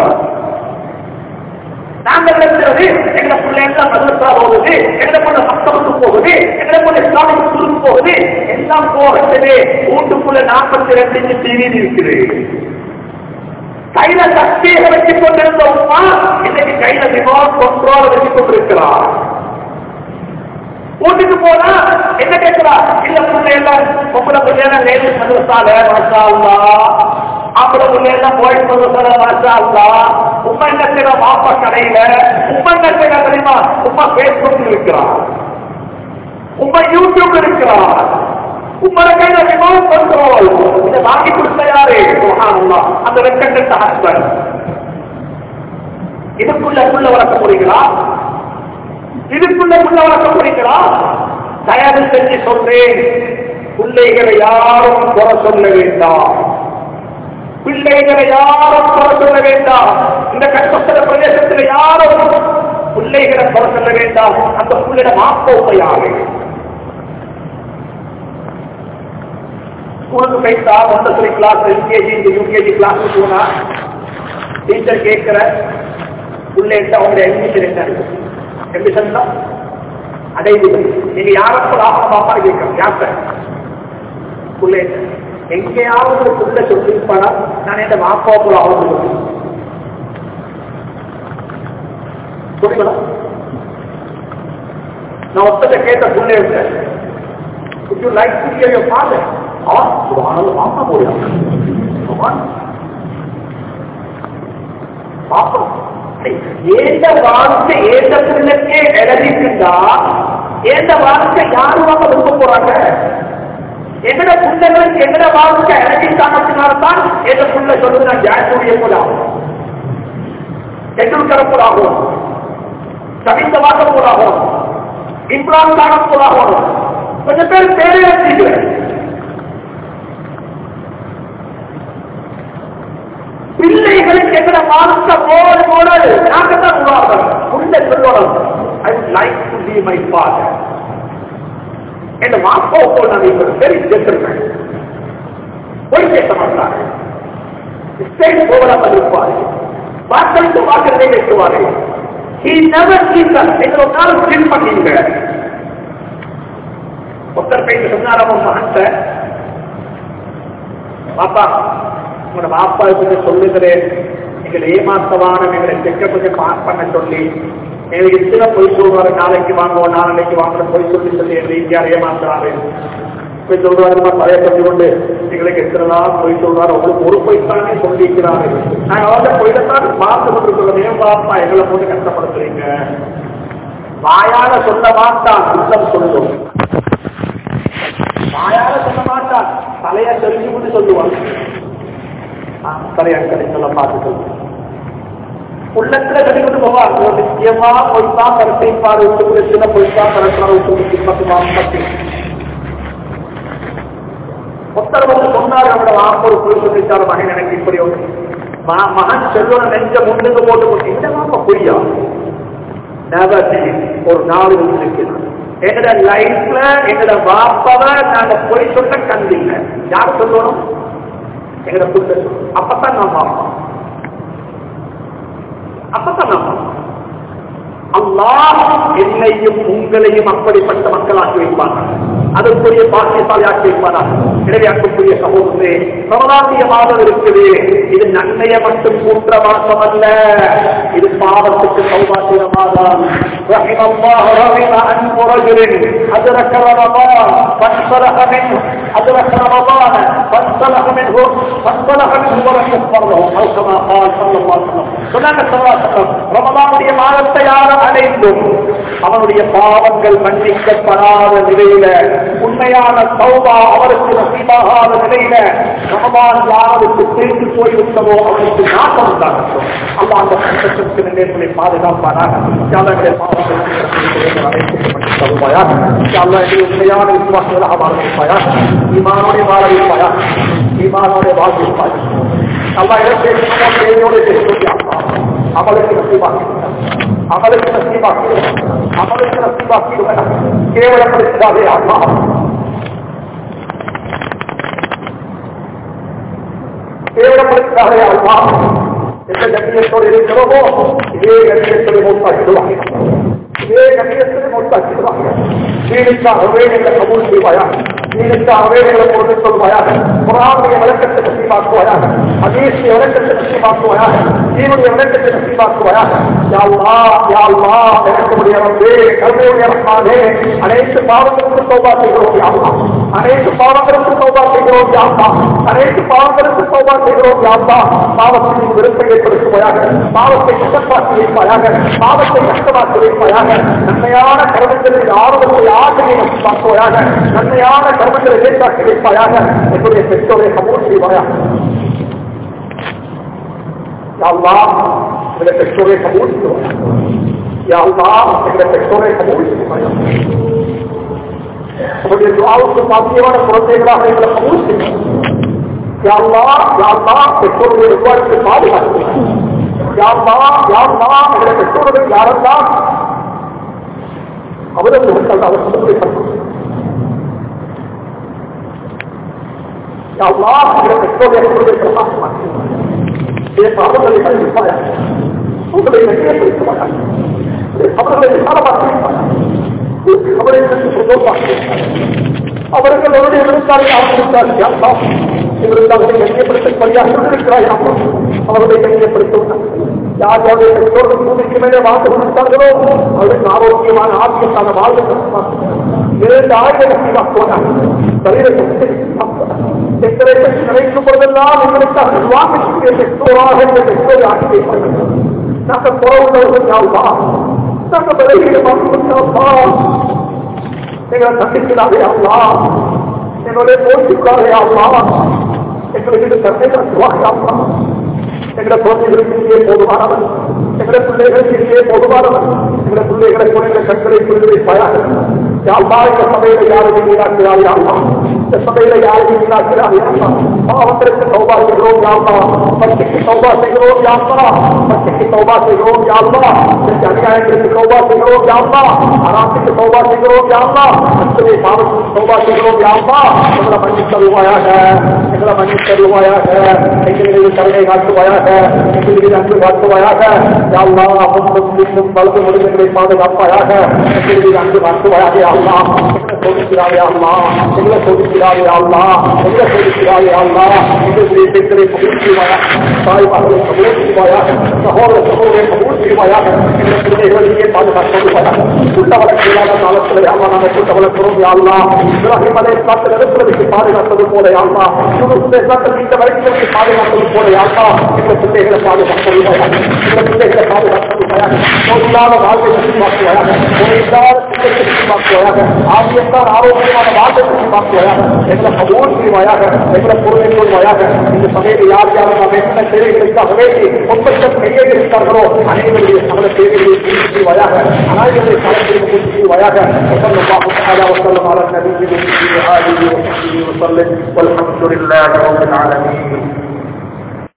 நாங்கள் இருக்கிறது எங்க பிள்ளைங்க மதரசா போகுது, எங்க பிள்ளை சப்தமுக்கு போகுது, எங்க பிள்ளை இஸ்லாமிக்கு சுருக்கு போகுது, எல்லாம் போகிறது. வீட்டுக்குள்ள 42 இன்ச்சு டிவி இருக்குது. கையில சக்தியை வச்சுக் கொண்டிருந்த உமா இன்னைக்கு கையில ரிமோட் கண்ட்ரோல் வச்சுக் கொண்டிருக்கிறார். வீட்டுக்கு போனா என்ன கேட்கிறா? இல்ல பிள்ளைங்க உங்களை பிள்ளைங்க லேடிஸ் மதரசால மாஷா அல்லாஹ், அப்படி பிள்ளைங்க பாய்ஸ் மதரசால மாஷா அல்லாஹ், உமா என்ன செய்யற மாப்பா கடையில, உமா என்ன செய்யற தெரியுமா, உமா பேஸ்புக் இருக்கிறார், உமா யூடியூப் இருக்கிறார், உங்களோட கையில ரிமோட் கண்ட்ரோல். இதை வாங்கி கொடுத்த யாரு? சுப்ஹானல்லாஹ், அந்த ரெக்கண்டட் ஹஸ்பண்ட். இதுக்குள்ள புள்ள வளர்க்க போறீங்களா? இதுக்குள்ள புள்ள வளர்க்க போறீங்களா? தயவு செஞ்சு சொல்றேன், பிள்ளைகளை யாரும் குறை சொல்ல வேண்டாம், பிள்ளைகளை யாரும் குறை சொல்ல வேண்டாம். இந்த கஷ்டப்பட்ட பிரதேசத்தில் யாரும் பிள்ளைகளை குறை சொல்ல வேண்டாம். அந்த பிள்ளைட மாப்போமையாக ஸ்கூலுக்கு போயிட்டா ஒன்றரை கிளாஸ், எல்கேஜி யூகேஜி கிளாஸ் போனா டீச்சர் கேட்கிற பிள்ளைகிட்ட அவங்க அட்மிஷன் என்ன இருக்கு? அட்மிஷன் தான் அடைவு. நீங்க யாரும் பாப்பா கேட்கணும், யார்கிட்ட பிள்ளை எங்கேயாவது புள்ள சொல்லிருப்பானா, நான் என் மாப்பா போல அவங்க சொல்லிக்கலாம். நான் ஒருத்தட்ட கேட்ட பிள்ளை would you like to hear your father? மாப்பா போயா பாப்பா ஏந்த வாழ்க்கை ஏந்த பிள்ளைக்கே எழுதிட்டுண்டா ஏந்த வாழ்க்கை யாரு வாங்க விரும்ப போறாங்க? எங்கட புள்ளைகளுக்கு எங்கட வாழ்க்கை எழுதிட்டாங்கனால்தான் எந்த புள்ள சொல்லுது நான் ஜான்சூரிய போலாகும், டெண்டுல்கர போலாகும், சவிந்தவாக போலாகும், இம்ரான் கான போலாகும். கொஞ்சம் பேர் பேரே வச்சுக்கிறேன். பிள்ளைகளுக்கு எங்கட வாழ்க்கை போல் நாங்க தான் உருவாக்கணும். புள்ள சொல்லணும், I would like to be my father. என் மாப்போ போல் நான் வெரி ஜென்டில்மேன், போய் பேச மாட்டாங்க, ஸ்டேட் போகலாம் இருப்பாரு, வாக்களித்து வாக்களித்தை வைக்குவாரு. He never gives us. எங்களை ஒரு நாள் ஸ்டில் பண்ணீங்க. ஒருத்தர் பேச சொன்னார் அவன் மகன்கிட்ட, பாப்பா உங்களோட பாப்பா கிட்ட சொல்லுகிறேன், எங்களை ஏமாத்தவான எங்களை செக்க கொஞ்சம் பாஸ் பண்ண சொல்லி எங்களுக்கு இத்தனை போய் சொல்றாரு, நாளைக்கு வாங்குவோம் நாளைக்கு வாங்குற போய் சொல்லி சொல்லி எங்கேயார் ஏமாத்துறாரு போய் சொல்றாருமா பழைய சொல்லி கொண்டு எங்களுக்கு எத்தனை நாள் போய் சொல்றாரு, உங்களுக்கு ஒரு போய்த்தானே சொல்லிக்கிறாரு. நாங்கள் அவங்க போயிடத்தான் பார்த்து கொண்டிருக்கிறோம். ஏன் பாப்பா எங்களை போட்டு கஷ்டப்படுத்துறீங்க? வாயால சொல்ல மாட்டான், உள்ளம் சொல்லும். வாயால சொல்ல மாட்டான், தலைய தெரிஞ்சு கொண்டு சொல்லுவாங்க. தலையா கிடைச்சல பார்த்து சொல்லுவாங்க. உள்ளத்துல கடிவிட்டு போவாங்க. நிச்சயமா பொய்த்தா கருத்தை பாரு விட்டு சின்ன பொய்த்தா கருத்தா விட்டு பத்து ஒருத்தர் வந்து சொன்னார், அவரோட வாப்பொரு பொய் சொல்லிட்டாரு, மகன் எனக்கு இப்படி ஒன்று மகன் செல்வன நெஞ்ச முன்னுக்கு போட்டு போட்டு இந்த வாப்ப பொய்யா ஒரு நாள் இருக்கிறான். எங்கட லைஃப்ல எங்கட வாப்பவை நாங்க பொய் சொல்ல கண்டில்லை. யார் சொல்லணும்? எங்கட புள்ள சொல்லணும். அப்பத்தான் நான் பார்ப்போம், அப்பத்தான் நான் பார்ப்போம். அல்லாஹ் என்னையும் உங்களையும் அப்படிப்பட்ட மக்களாக்கி வைப்பாங்க, அதற்குரிய பாக்கியசாலியாக்கி வைப்பாங்க. எனவே அன்புக்குரிய சகோதரே, ரமலானிய மாதம் இருக்குது. இது நன்மையை மட்டும் கூற்ற மாதம் அல்ல, இது பாவத்துக்கு சௌபாக்கிய மாதம். ரஹிமல்லாஹு ரஹிமன் முரஜிலின் அத்ரக ரமலான் ஃபன்ஸலஹ மின்ஹு அத்ரக ரமலான் ஃபன்ஸலஹ மின்ஹு ஃபன்ஸலஹ மின்ஹு வலம் யஸ்பர்ஹு அவு கமா قال ஸல்லல்லாஹு அலைஹி வஸல்லம். சொன்னாங்க ஸல்லல்லாஹு அலைஹி வஸல்லம், ரமலானுடைய மாதத்தை யார் அடைந்தும் அவனுடைய பாவங்கள் மன்னிக்கப்படாத நிலையில, உண்மையான தௌபா அவருக்கு நசீபாகாத நிலையில ரமலான் யாருக்கு தெரிந்து போய்விட்டதோ அவனுக்கு நாட்டம் உண்டாகட்டும். அல்லாஹ் அந்த சட்டத்திற்கு நிலையங்களை பாதுகாப்பானாக. உண்மையான விசுவாசங்களாக வாழ்ந்திருப்பாயா, ஈமானோட வாழ இருப்பாயா, ஈமானோட வாழ்ந்திருப்பாயா. அல்லா இடத்தோடு அமலுக்கு நசீபாக்கி, அமலுக்கு நசீபாக்கி, அமலுக்கு நசீபாக்கி கேவலப்படுத்தாதே அம்மா. கேவலப்படுத்தாதே அம்மா. எந்த கண்ணியத்தோடு இருக்கிறோமோ இதே கண்ணியத்தோடு மூத்தாக்கிடுவாங்க, இதே கண்ணியத்தோடு மூத்தாக்கிடுவாங்க. நீனுக்காகவே எங்களை கபூல் செய்வாயா, நீனுக்காகவே எங்களை பொருள் சொல்வாயாக, குர்ஆனுடைய விளக்கத்தை நசீபாக்குவாயாக, ஹதீஸுடைய விளக்கத்தை நசீபாக்குவாயாக, தீனுடைய விளக்கத்தை நசீபாக்குவாயாக. யா அல்லாஹ், யா அல்லாஹ், எனக்குடைய ரப்பே, கருணையுடைய ரஹ்மானே, அனைத்து பாவங்களுக்கும் தௌபா செய்கிறோம் யா அல்லாஹ், அனைத்து பாவங்களுக்கும் தௌபா செய்கிறோம் செய்கிறோம் யா அல்லாஹ். அனைத்து பாவங்களுக்கு தௌபா செய்கிறோம் யா அல்லாஹ். பாவத்தின் வெறுப்பை ஏற்படுத்துவாயாக, பாவத்தை கஷ்டமாக்கி வைப்பாயாக, பாவத்தை கஷ்டமாக்கி வைப்பாயாக. நன்மையான கர்மங்களில் ஆர்வத்தை ஆசையை பார்க்குவாயாக, நன்மையான கர்மங்களை ஏற்றாக்கி வைப்பாயாக. என்னுடைய பெற்றோரை கபூல் செய்வாயாக யா அல்லாஹ். என்னுடைய பெற்றோரை கபூல் செய்வாயாக யா அல்லாஹ். என்னுடைய பெற்றோரை கபூல் செய்வாயாக. உங்களுடைய துஆவுக்கு சாத்தியமான குழந்தைகளாக எங்களை கபூல் செய்வாயாக யா அல்லாஹ். யா அல்லாஹ். பெற்றோருடைய விவாதத்தை பாதுகாக்கிறார் யா அல்லாஹ். யா அல்லாஹ். என்னுடைய பெற்றோர்கள் யாரெல்லாம் அவர்கள் அவர் சொல்லுவதை யா அல்லாஹ். என்னுடைய பெற்றோருடைய பிரகாசமாக்கி அவர்களை கண்டிப்பாக உங்களை வெற்றியப்படுத்துவார்கள், அவர்களை விசாலமாக்கி அவரை அவர்கள் அவருடைய விருந்தாளை ஆரம்பித்தார்கள். இவர்கள் கண்ணியப்படுத்தப்படியாக இருக்கிறாய், அவர்களை கண்ணியப்படுத்துவார்கள். யார் யாருடைய பெற்றோர்கள் பூமிக்கு மேலே வாழ்ந்து கொடுத்தார்களோ அவர்களுக்கு ஆரோக்கியமான ஆத்மீயமான வாழ்வு இரண்டு ஆயுதமாக்குவார்கள். சரீர நினைக்கும் பொழுதெல்லாம் எங்களுக்காக வாங்கக்கூடிய பெற்றோராக இந்த பெற்றோரை ஆக்கி வைப்பார்கள். நாங்கள் புறவுள்ளவர்கள் யாழ்வா, நாங்கள் விலகிடமாக எங்களை தண்டிக்கிறாரே ஆவா, என்னுடைய போட்டிக்காரே ஆவா, எங்களுக்கு தந்தை ஆவா. எங்களை குழந்தைகளுக்கு போதுமானவன், எங்களை பிள்ளைகளுக்கு போதுமானவன், எங்களை பிள்ளைகளை குழந்தை கண்களை புரிந்து வைப்பாயாக. யாழ்வா, இந்த சபையில யாரையும் வீணாக்கிறார் யாழ்வா, இந்த சபையில யாரையும் வீணாக்கிறார் யாழ்வா. பாவத்திற்கு தௌபா செய்கிறோம் யாழ்வா, பக்திக்கு தௌபா செய்கிறோம் யாழ்வா, பக்திக்கு தௌபா செய்கிறோம் யாழ்வா, அநியாயத்திற்கு தௌபா செய்கிறோம் யாழ்வா, அராத்துக்கு தௌபா செய்கிறோம் யாழ்வா, அத்தனை பாவத்திற்கு தௌபா செய்கிறோம் யாழ்வா. எங்களை மன்னித்து தருவாயாக, எங்களை மன்னித்து தருவாயாக, எங்களுக்கு கருணை காட்டுவாயாக, எங்களுக்கு அன்பு காட்டுவாயாக யாழ்வா. முன்னும் வலது மனிதர்களை பாதுகாப்பாயாக, எங்களுக்கு அன்பு காட்டுவாயாக யாழ்வா. சோதிக்கிறாரே அல்லா, எங்களை சோதிக்கிறாரே அல்லா, எங்களை சோதிக்கிறாரே அல்லா. எங்களுடைய பெண்களை கபூல் செய்வாயாக, தாய்மார்களை கபூல் செய்வாயாக, சகோதர சகோதரை கபூல் செய்வாயாக. எங்களை பிள்ளைகளையே பாதுகாப்பாக கூட்ட வளர்ச்சியான காலத்தில் யாவா நாங்கள் கூட்ட வளர்க்கிறோம் யாழ்லா. இப்ராஹிம் அலைஹிஸ்ஸலாத்தை நெருப்புக்கு பாதுகாத்தது போல யாழ்லா, யூனுஸ் அலைஹிஸ்ஸலாத்தை இந்த வரைக்கும் பாதுகாத்தது போல யாழ்லா. எங்கள் பிள்ளைகளை பாதுகாப்பாக, எங்கள் பிள்ளைகளை பாதுகாப்பாக, நோயில்லாத வாழ்வை நசிவாக்குவாயாக, நோயில்லாத சிந்தத்தை நசிவாக்குவாயாக, ஆகியத்தான் ஆரோக்கியமான வாழ்வை நசிவாக்குவாயாக. எங்களை கபூல் செய்வாயாக, எங்களை பொருளை கொள்வாயாக. இந்த சபையில் யார் யாரும் நாம் என்ன தேவைகளுக்காக வேண்டி ஒப்பந்தம் கையெழுத்தார்களோ அனைவருடைய சமல தேவைகளை பூர்த்தி செய்வாயாக, அனைவருடைய காலத்தில் பூர்த்தி செய்வாயாக. وسلم على النبي وآله وصحبه وسلم والحمد لله رب العالمين.